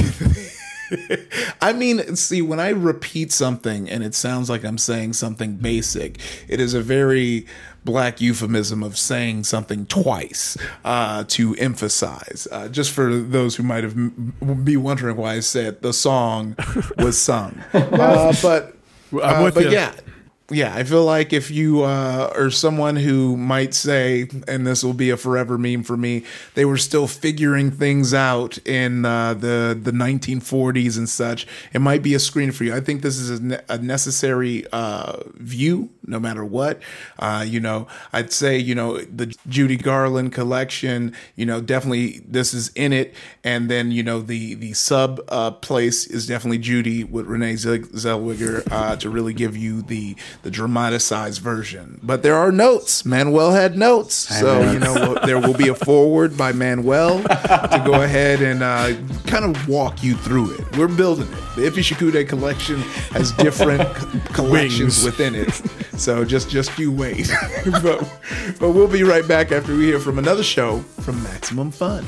I mean, see, when I repeat something and it sounds like I'm saying something basic, it is a very black euphemism of saying something twice uh, to emphasize. Uh, just for those who might have m- be wondering why I said the song was sung. Uh, but uh, but you. yeah. Yeah, I feel like if you uh, are someone who might say, and this will be a forever meme for me, they were still figuring things out in uh, the the nineteen forties and such, it might be a screen for you. I think this is a, ne- a necessary uh, view, no matter what. Uh, you know, I'd say, you know, the Judy Garland collection, you know, definitely this is in it. And then, you know, the, the sub uh, place is definitely Judy with Renee Zellweger uh, to really give you the the dramatized version. But there are notes. Manuel had notes. So, you know, there will be a forward by Manuel to go ahead and uh, kind of walk you through it. We're building it. The Ify Shikude collection has different c- collections Wings. within it. So just just you wait. but, but we'll be right back after we hear from another show from Maximum Fun.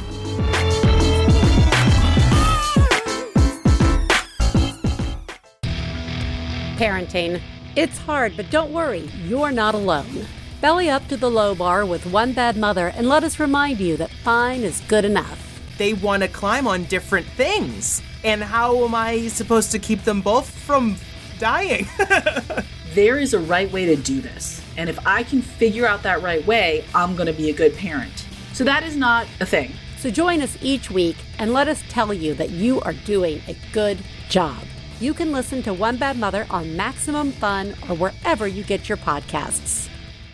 Parenting. It's hard, but don't worry, you're not alone. Belly up to the low bar with One Bad Mother and let us remind you that fine is good enough. They want to climb on different things. And how am I supposed to keep them both from dying? There is a right way to do this. And if I can figure out that right way, I'm going to be a good parent. So that is not a thing. So join us each week and let us tell you that you are doing a good job. You can listen to One Bad Mother on Maximum Fun or wherever you get your podcasts.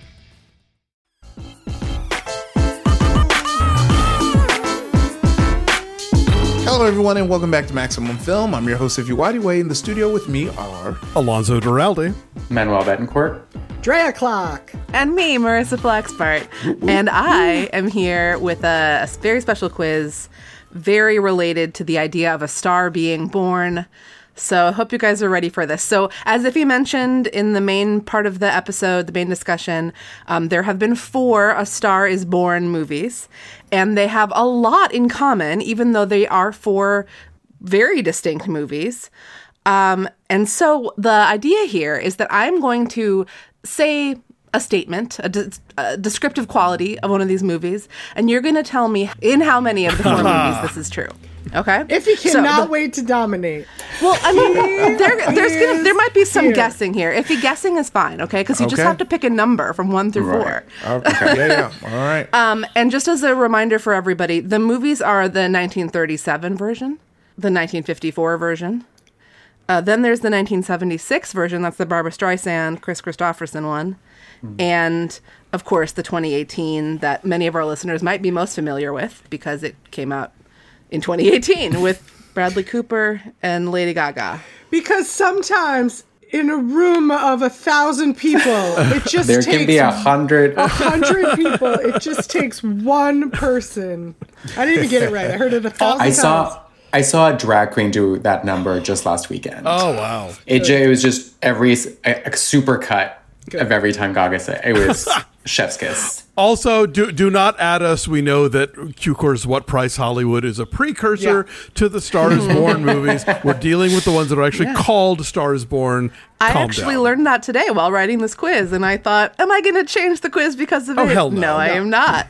Hello, everyone, and welcome back to Maximum Film. I'm your host, If You Whitey Way. In the studio with me are Alonzo Duralde, Manuel Betancourt, Drea Clock, and me, Marissa Flaxbart. And I am here with a, a very special quiz, very related to the idea of a star being born. So I hope you guys are ready for this. So as Iffy mentioned in the main part of the episode, the main discussion, um, there have been four A Star is Born movies, and they have a lot in common, even though they are four very distinct movies. Um, and so the idea here is that I'm going to say a statement, a, de- a descriptive quality of one of these movies, and you're going to tell me in how many of the four movies this is true. Okay. If you cannot so the, wait to dominate. Well, I mean, there, there's gonna, there might be some here. guessing here. If you guessing is fine, okay, because you okay. just have to pick a number from one through right. four. Okay. Yeah, yeah. All right. Um, and just as a reminder for everybody, the movies are the nineteen thirty-seven version, the nineteen fifty-four version. Uh, then there's the nineteen seventy-six version. That's the Barbra Streisand, Chris Christopherson one. Mm. And, of course, the twenty eighteen that many of our listeners might be most familiar with because it came out in twenty eighteen with Bradley Cooper and Lady Gaga. Because sometimes in a room of a thousand people, it just there takes... There can be a hundred. A hundred people. It just takes one person. I didn't even get it right. I heard it a thousand I times. Saw, I saw a drag queen do that number just last weekend. Oh, wow. It, it was just every a, a super cut Good. of every time Gaga said it. It was chef's kiss. Also, do do not add us. We know that Q-Course What Price Hollywood is a precursor yeah. to the Star is Born movies. We're dealing with the ones that are actually yeah. called Star is Born. I Calm actually down. learned that today while writing this quiz, and I thought, am I going to change the quiz because of oh, it? Hell no, no, I no. am not.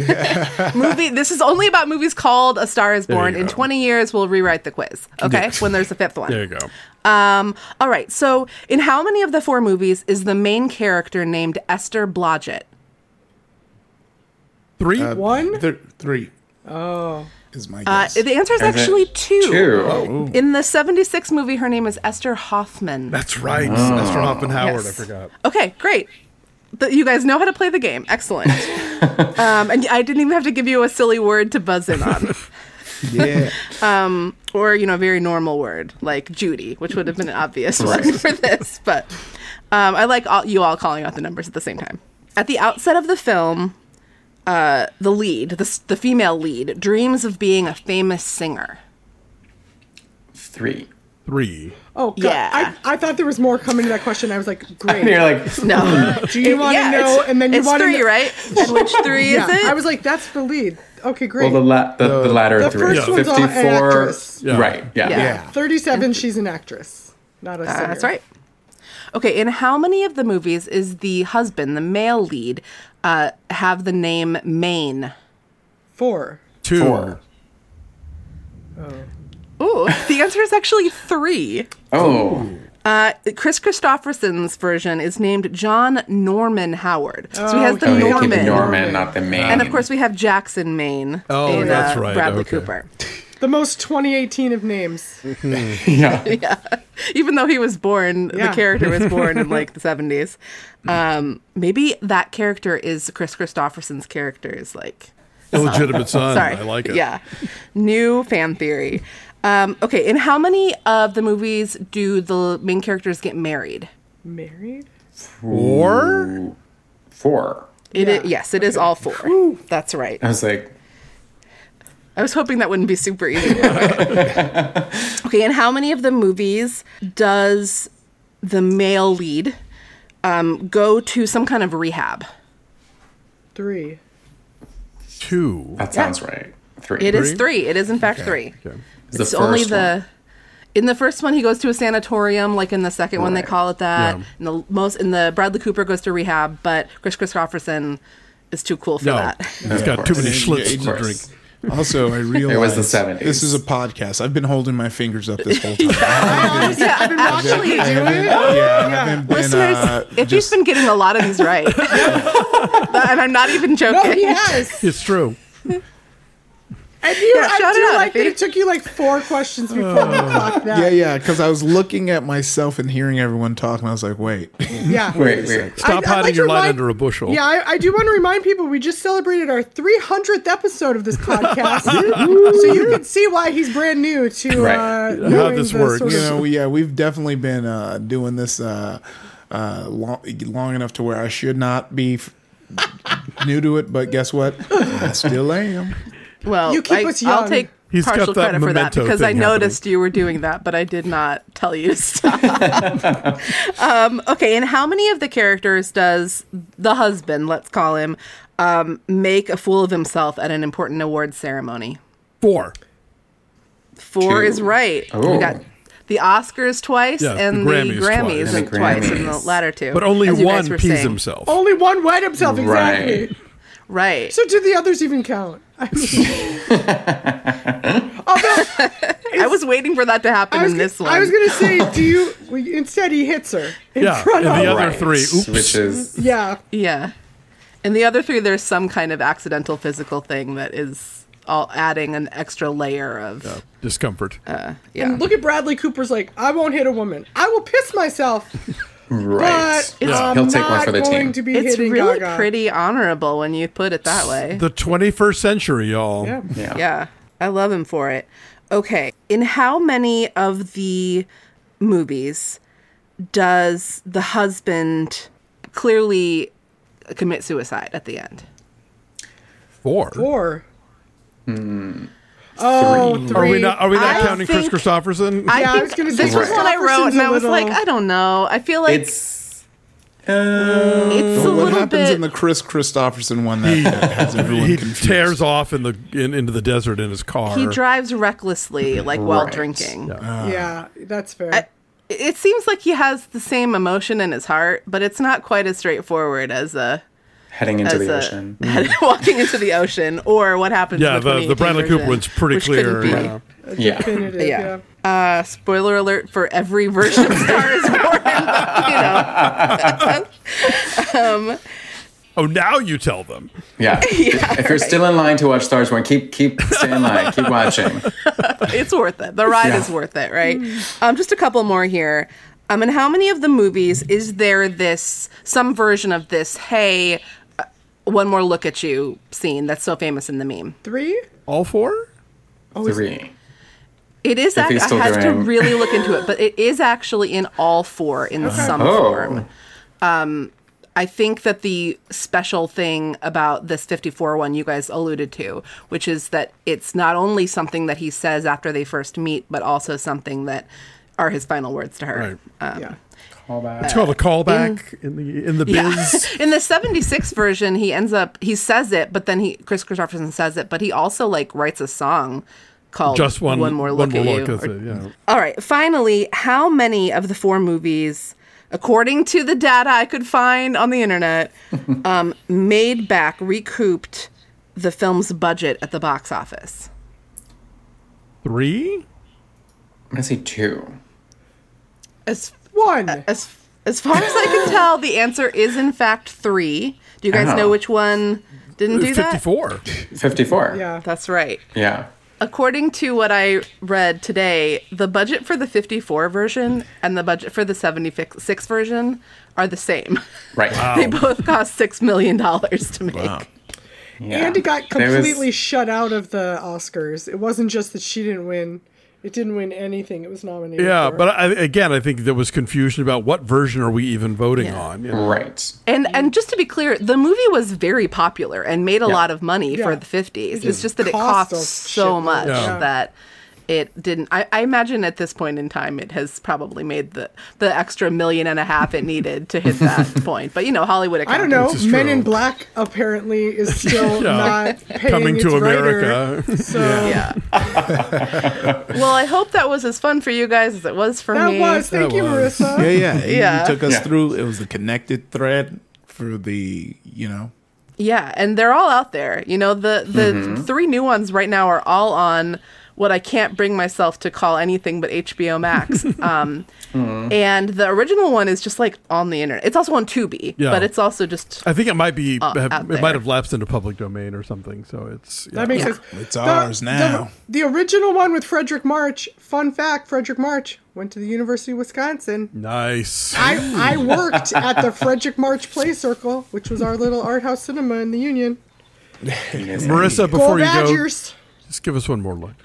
No. Movie. This is only about movies called A Star is Born. In twenty years, we'll rewrite the quiz, okay, yeah. when there's a fifth one. There you go. Um, all right, so in how many of the four movies is the main character named Esther Blodgett? Three? Uh, One? Th- three. Oh. Is my uh, guess. the answer is actually two. Two. Oh. In the seventy-six movie, her name is Esther Hoffman. That's right. Oh. Esther Hoffman Howard. Yes. I forgot. Okay, great. But you guys know how to play the game. Excellent. um, and I didn't even have to give you a silly word to buzz in on. Yeah. Um, or, you know, a very normal word like Judy, which would have been an obvious right. one for this. But um, I like all, you all calling out the numbers at the same time. At the outset of the film, uh, the lead, the, the female lead, dreams of being a famous singer. Three. Three. Oh, God. Yeah. I, I thought there was more coming to that question. I was like, great. And you're like, no. Do you want to yeah, know? And then you it's want to three, know. right? And which three yeah. is it? I was like, that's the lead. Okay, great. well, the, la- the, the latter The three. first Yeah. one's an fifty-four. actress. Yeah. Right. Yeah. Yeah. Yeah. thirty-seven, she's an actress, not a singer. Uh, that's right. Okay, in how many of the movies is the husband, the male lead, uh, have the name Maine? Four. Two. Four. Oh. Ooh, the answer is actually three. Oh. Uh, Chris Christopherson's version is named John Norman Howard. So he has the oh, Norman. The Norman, not the Maine. And of course we have Jackson Maine. Oh, in, that's uh, right. Bradley Okay. Cooper. The most twenty eighteen of names. yeah. Yeah. Even though he was born, Yeah. the character was born in like the seventies. Um, maybe that character is Chris Christopherson's character is like Illegitimate son. Sorry. I like it. Yeah. New fan theory. Um, okay, in how many of the movies do the main characters get married? Married? Four? Four. It Yeah. is, yes, it is all four. That's right. I was like, I was hoping that wouldn't be super easy. Okay, in how many of the movies does the male lead um, go to some kind of rehab? Three. Two. that sounds right. Three. It is three. It is, in fact, three. Okay. The It's only first the... one. In the first one, he goes to a sanatorium. Like in the second one, they Right. call it that. Yeah. In the most, in the Bradley Cooper goes to rehab, but Chris Christopherson is too cool for No. that. He's got too many course. schlitz Yeah, to of drink. course. Also, I realize It was the seventies. This is a podcast. I've been holding my fingers up this whole time. Yeah, I've been watching you do I it. haven't- yeah, I haven't been, Listeners, uh, if he's just- been getting a lot of these right, and I'm not even joking. No, he has. It's true. And you, Yeah, I shout do it out, like that Effie. it took you like four questions before you clocked that. Yeah, yeah, because I was looking at myself and hearing everyone talk, and I was like, wait. Yeah. Wait, wait. Stop I'd- I'd hiding like to your light remind- under a bushel. Yeah, I, I do want to remind people we just celebrated our three hundredth episode of this podcast, so you can see why he's brand new to Right. uh, How knowing this the works. sort You of- know, yeah, we've definitely been uh, doing this uh, uh, long, long enough to where I should not be f- new to it, but guess what? I still am. Well, You keep I, us young. I'll take He's got partial that credit for that memento because I thing noticed you were doing that, but I did not tell you to stop. um, okay, and how many of the characters does the husband, let's call him, um, make a fool of himself at an important awards ceremony? Four. Four Two. is right. Oh. We got the Oscars twice Yeah, and the the Grammys Grammys, twice. and And the twice in the Grammys. latter two. But only as you guys one were pees saying. himself. Only one wet himself, exactly. Right. Right. So did the others even count? I mean, although I was waiting for that to happen I was, in this gonna, one. I was gonna say, do you? We, instead, he hits her in Yeah, front and of the her. other three. Oops. Which is Yeah, Yeah. In the other three, there's some kind of accidental physical thing that is all adding an extra layer of. Yeah, discomfort. Uh, yeah. and look at Bradley Cooper's like, I won't hit a woman. I will piss myself, right. but Yeah. I'm He'll take one not for the going team. to be It's hitting really Gaga. pretty honorable when you put it that way. The twenty-first century, y'all. Yeah. Yeah. Yeah. I love him for it. Okay. In how many of the movies does the husband clearly commit suicide at the end? Four. Four. Hmm. Oh, Three. three. Are we not? Are we not I counting think- Chris Christopherson? I Yeah, I think was gonna say this was Right. what I wrote, and I was Christopherson's a like, little- I don't know. I feel like It's it's uh, a What little happens bit. in the Chris Christopherson one that, that has everyone he confused? tears off in the in, into the desert in his car. He drives recklessly, like while Right. drinking. Yeah, that's fair. I- It seems like he has the same emotion in his heart, but it's not quite as straightforward as a heading into as the a, ocean. head- walking into the ocean, or what happens. yeah, in the, the, the Bradley twenty eighteen Cooper one's version, pretty which clear. couldn't be. Yeah. Yeah. Definitive, Yeah. yeah. Uh, spoiler alert for every version of Star is Born. But, you know. um, Oh, now you tell them. Yeah. Yeah, if you're still in line to watch Stars Born, keep keep stay in line, keep watching. it's worth it. The ride Yeah. is worth it, right? Um, just a couple more here. Um, in how many of the movies is there this some version of this? Hey, uh, one more look at you scene that's so famous in the meme. Three? All four? Three. It is. If Act- he's I still had to doing- really look into it, but it is actually in all four in some Oh. form. Um, I think that the special thing about this fifty-four one you guys alluded to, which is that it's not only something that he says after they first meet, but also something that are his final words to her. Right. Um, Yeah. It's called a callback in, the in the biz. Yeah. In the seventy-six version, he ends up he says it, but then he Chris Christopherson says it, but he also like writes a song called Just one, one more look one more at look, you. that's it, yeah. All right. Finally, how many of the four movies, according to the data I could find on the internet, um, made back, recouped the film's budget at the box office? Three? I'm gonna say two. As One. as as far as I can tell, the answer is in fact three. Do you guys Oh. know which one didn't do that? fifty-four. fifty-four. Yeah. That's right. Yeah. According to what I read today, the budget for the fifty-four version and the budget for the seventy-six version are the same. Right. They both cost six million dollars to make. Wow. Yeah. And it got There was- completely shut out of the Oscars. It wasn't just that she didn't win. It didn't win anything it was nominated Yeah, for. but I, again, I think there was confusion about what version are we even voting on. you know? Right. And and just to be clear, the movie was very popular and made a Yeah. lot of money Yeah. for the fifties. It It's just that it cost cost a so shitload. much Yeah. that it didn't. I, I imagine at this point in time, it has probably made the, the extra million and a half it needed to hit that point. But you know, Hollywood I don't accountants. know. is Men true. in Black apparently is still Yeah. not paying Coming its to writer. America. So Yeah. Well, I hope that was as fun for you guys as it was for that me. was. Thank That you, was. Marissa. Yeah, yeah. You- Yeah. You took us Yeah. through. It was the connected thread for the, you know. Yeah, and they're all out there. You know, the the Mm-hmm. three new ones right now are all on what I can't bring myself to call anything but H B O Max. um, mm. And the original one is just like on the internet. It's also on Tubi, yeah. but it's also just. I think it might be. Uh, have, it might have lapsed into public domain or something. So it's. Yeah. That makes yeah. sense. It's the, ours now. The, the original one with Frederick March. Fun fact: Frederick March went to the University of Wisconsin. Nice. I I worked at the Frederick March Play Circle, which was our little art house cinema in the Union. Marissa, before go you Badgers. go, just give us one more look.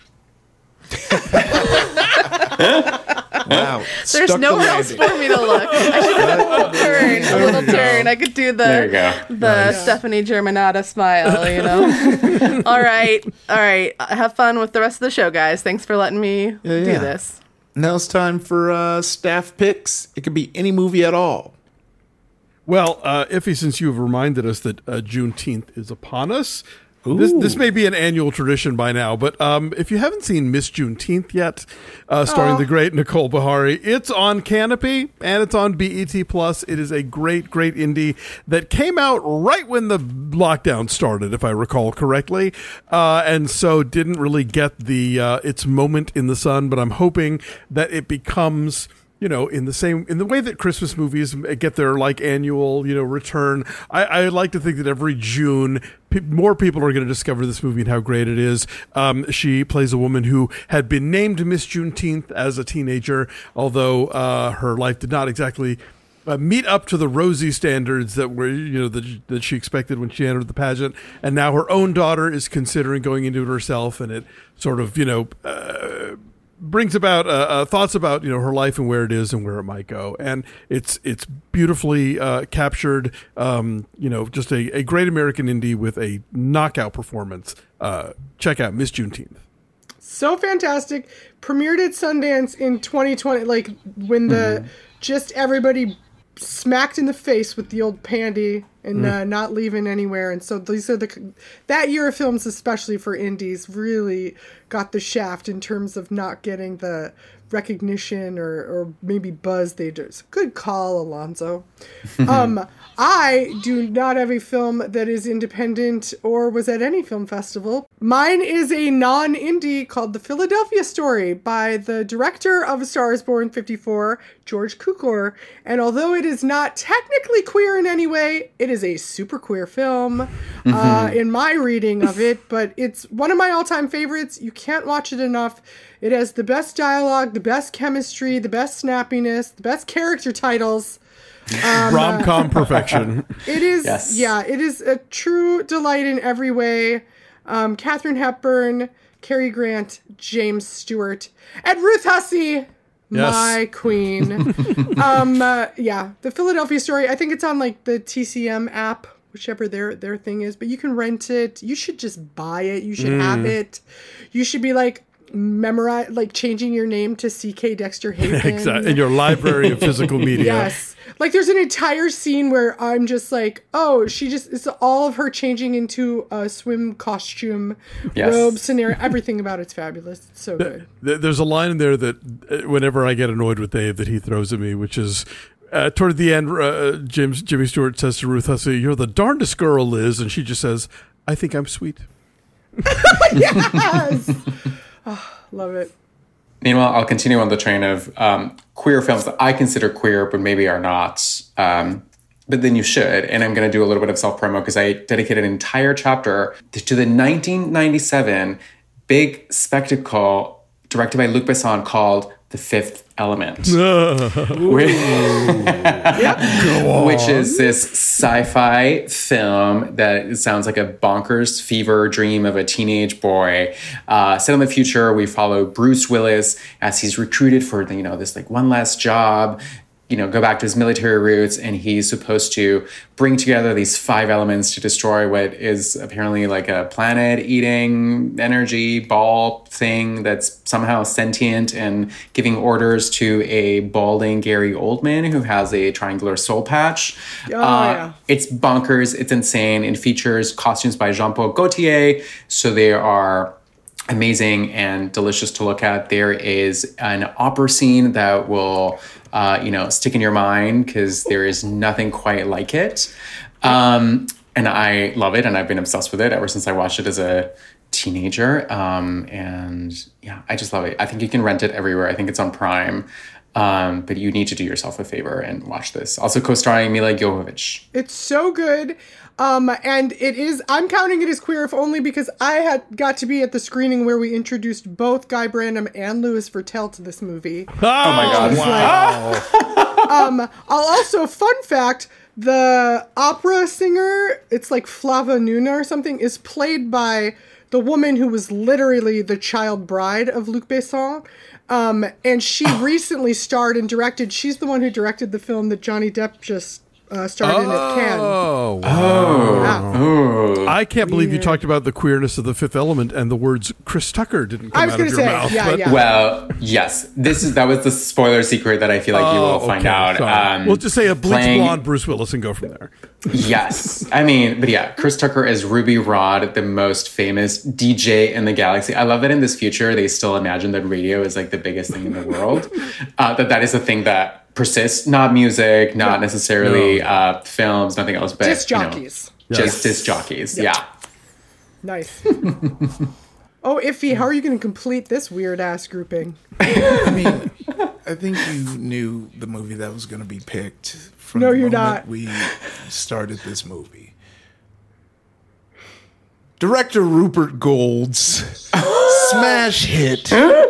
Wow. There's Stuck nowhere the else for me to look. I should have a little turn. A little turn. I could do There you the go. the Nice. Stephanie Germanotta smile, you know? All right. All right. Have fun with the rest of the show, guys. Thanks for letting me Yeah, do yeah. this. Now it's time for uh, staff picks. It could be any movie at all. Well, uh, Iffy, since you've reminded us that uh, Juneteenth is upon us, this, this may be an annual tradition by now, but um, if you haven't seen Miss Juneteenth yet, uh, starring Oh. the great Nicole Beharie, it's on Canopy and it's on B E T Plus. It is a great, great indie that came out right when the lockdown started, if I recall correctly, uh, and so didn't really get the uh, its moment in the sun. But I'm hoping that it becomes, you know, in the same, in the way that Christmas movies get their like annual, you know, return. I, I like to think that every June, pe- more people are going to discover this movie and how great it is. Um, she plays a woman who had been named Miss Juneteenth as a teenager, although uh, her life did not exactly uh, meet up to the rosy standards that were, you know, that, that she expected when she entered the pageant. And now her own daughter is considering going into it herself, and it sort of, you know, uh, brings about uh, uh, thoughts about, you know, her life and where it is and where it might go, and it's it's beautifully uh, captured. Um, you know, just a, a great American indie with a knockout performance. Uh, check out Miss Juneteenth. So fantastic. Premiered at Sundance in twenty twenty, like when the Mm-hmm. just everybody smacked in the face with the old pandy and Mm. uh, not leaving anywhere. And so these are the that year of films, especially for indies, really got the shaft in terms of not getting the recognition or, or maybe buzz they do. It's a good call, Alonzo. um, I do not have a film that is independent or was at any film festival. Mine is a non-indie called The Philadelphia Story by the director of A Star is Born fifty-four, George Cukor. And although it is not technically queer in any way, it is a super queer film uh, in my reading of it. But it's one of my all-time favorites. You can't watch it enough. It has the best dialogue, the best chemistry, the best snappiness, the best character titles. Um, Rom-com perfection. It is, Yes. yeah, it is a true delight in every way. Um, Katharine Hepburn, Cary Grant, James Stewart, and Ruth Hussey, Yes. my queen. um, uh, yeah, The Philadelphia Story. I think it's on like the T C M app, whichever their their thing is. But you can rent it. You should just buy it. You should have it. You should be like memorize, like changing your name to C K Dexter Haven. Exactly. In your library of physical media. Yes. Like there's an entire scene where I'm just like, oh, she just, it's all of her changing into a swim costume, Yes. robe scenario. Everything about it's fabulous. It's so good. Th- There's a line in there that uh, whenever I get annoyed with Dave that he throws at me, which is uh, toward the end, uh, James Jimmy Stewart says to Ruth Hussey, "You're the darndest girl, Liz," and she just says, "I think I'm sweet." Yes. Oh, love it. Meanwhile, I'll continue on the train of um, queer films that I consider queer, but maybe are not. Um, but then you should. And I'm going to do a little bit of self-promo because I dedicated an entire chapter to the nineteen ninety-seven big spectacle directed by Luc Besson called The Fifth Element. which, which is this sci-fi film that sounds like a bonkers fever dream of a teenage boy. Uh, set in the future, we follow Bruce Willis as he's recruited for, you know, this like one last job, you know, go back to his military roots, and he's supposed to bring together these five elements to destroy what is apparently like a planet-eating energy ball thing that's somehow sentient and giving orders to a balding Gary Oldman who has a triangular soul patch. Oh, uh, yeah. It's bonkers. It's insane. It features costumes by Jean-Paul Gaultier, so they are amazing and delicious to look at. There is an opera scene that will, uh, you know, stick in your mind because there is nothing quite like it. Um, and I love it, and I've been obsessed with it ever since I watched it as a teenager. Um, and yeah, I just love it. I think you can rent it everywhere. I think it's on Prime. Um, but you need to do yourself a favor and watch this. Also co-starring Mila Jovovich. It's so good. Um, and it is, I'm counting it as queer if only because I had got to be at the screening where we introduced both Guy Branum and Louis Vertel to this movie. Oh, oh my God. Wow. Like, um, I'll also, fun fact, the opera singer, it's like Flava Nuna or something, is played by the woman who was literally the child bride of Luc Besson. Um, and she recently starred and directed, she's the one who directed the film that Johnny Depp just uh, starred oh, in at Cannes. Oh, wow. wow. I can't believe yeah. you talked about the queerness of The Fifth Element and the words Chris Tucker didn't come out of your say, mouth. Yeah, but... yeah. Well, yes. This is that was the spoiler secret that I feel like oh, you will find okay, out. Um, we'll just say a bleach playing... blonde Bruce Willis and go from there. Yes. I mean, but yeah, Chris Tucker is Ruby Rod, the most famous D J in the galaxy. I love that in this future, they still imagine that radio is like the biggest thing in the world. uh, that that is the thing that persists, not music, not no. necessarily no. Uh, films, nothing else, but disc jockeys. You know, yes. Just disc jockeys, yeah. yeah. Nice. Oh, Iffy, how are you going to complete this weird-ass grouping? I mean, I think you knew the movie that was going to be picked from no, the you're moment not. we started this movie. Director Rupert Gold's smash hit,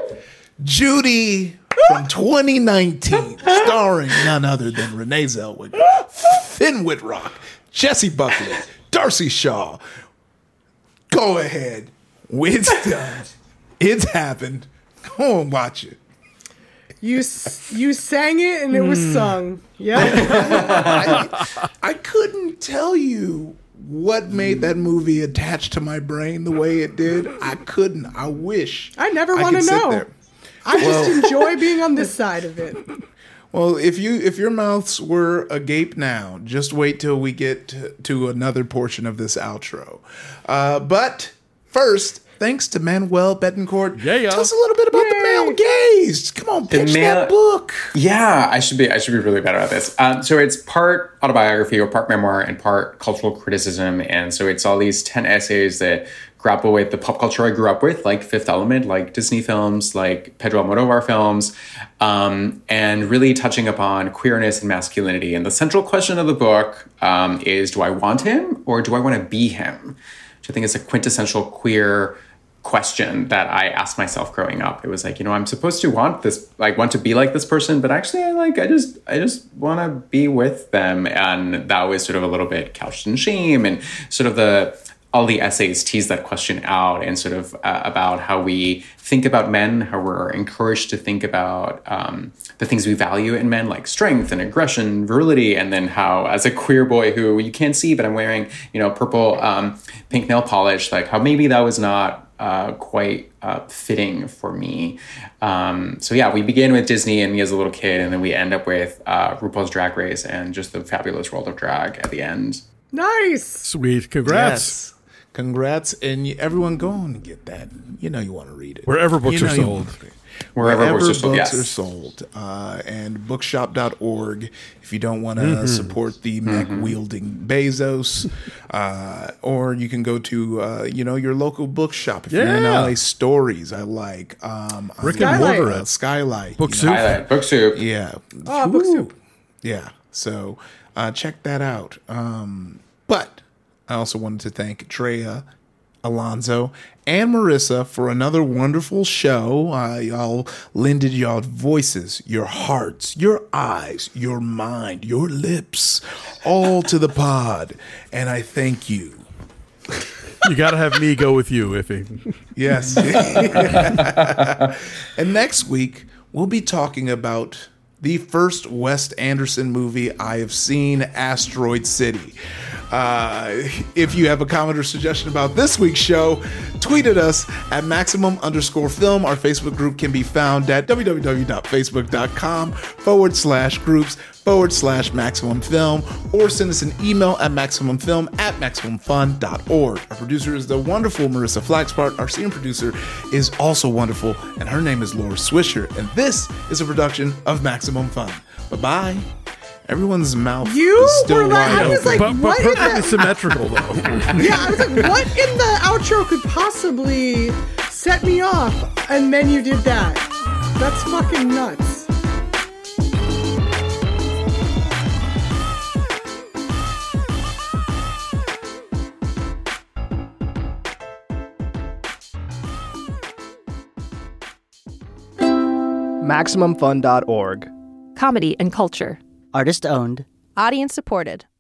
Judy from twenty nineteen, starring none other than Renee Zellweger, Finn Wittrock, Jessie Buckley, Darcy Shaw. Go ahead. It's done. It's happened. Go and watch it. You you sang it and it was mm. sung. Yeah. I, I couldn't tell you what made that movie attach to my brain the way it did. I couldn't. I wish. I never want to know. There. I well, just enjoy being on this side of it. Well, if you if your mouths were agape now, just wait till we get to, to another portion of this outro. Uh, but first, thanks to Manuel Betancourt. Yeah, yeah. Tell us a little bit about Yay. the male gaze. Come on, pitch male, that book. Yeah, I should be I should be really bad about this. Um, so it's part autobiography or part memoir and part cultural criticism, and so it's all these ten essays that grapple with the pop culture I grew up with, like Fifth Element, like Disney films, like Pedro Almodovar films, um, and really touching upon queerness and masculinity. And the central question of the book um, is, do I want him or do I want to be him? Which I think is a quintessential queer question that I asked myself growing up. It was like, you know, I'm supposed to want this, like want to be like this person, but actually I like, I just, I just want to be with them. And that was sort of a little bit couched in shame, and sort of the, all the essays tease that question out, and sort of uh, about how we think about men, how we're encouraged to think about um, the things we value in men, like strength and aggression, virility, and then how, as a queer boy who you can't see, but I'm wearing, you know, purple, um, pink nail polish, like how maybe that was not uh, quite uh, fitting for me. Um, so yeah, we begin with Disney and me as a little kid, and then we end up with uh, RuPaul's Drag Race and just the fabulous world of drag at the end. Nice. Sweet. Congrats. Yes. Congrats, and you, everyone go on and get that. You know you want to read it. Wherever books you know are sold. Wherever, Wherever books, books, are sold, yes. are sold. Uh, and bookshop dot org if you don't want to mm-hmm. support the mm-hmm. mech-wielding Bezos. Uh, or you can go to, uh, you know, your local bookshop. If yeah. you're in L A Stories, I like. Um, Rick and Mortar at Skylight. Book Soup. Skylight. Book Soup. Yeah. Oh, Book Soup. Yeah. So uh, check that out. Um, but I also wanted to thank Drea, Alonzo, and Marissa for another wonderful show. Uh, y'all lended y'all voices, your hearts, your eyes, your mind, your lips, all to the pod. And I thank you. You got to have me go with you, Iffy. Yes. And next week, we'll be talking about the first Wes Anderson movie I have seen, Asteroid City. Uh, if you have a comment or suggestion about this week's show, tweet at us at maximum underscore film. Our Facebook group can be found at www.facebook.com forward slash groups forward slash maximum film, or send us an email at maximumfilm at maximumfun.org. Our producer is the wonderful Marissa Flaxbart. Our senior producer is also wonderful, and her name is Laura Swisher. And this is a production of Maximum Fun. Bye-bye. Everyone's mouth You is still were like- wide I was open. like, But, but what is perfectly that? symmetrical, though. Yeah, I was like, what in the outro could possibly set me off? And then you did that. That's fucking nuts. Maximum Fun dot org. Comedy and culture. Artist owned. Audience supported.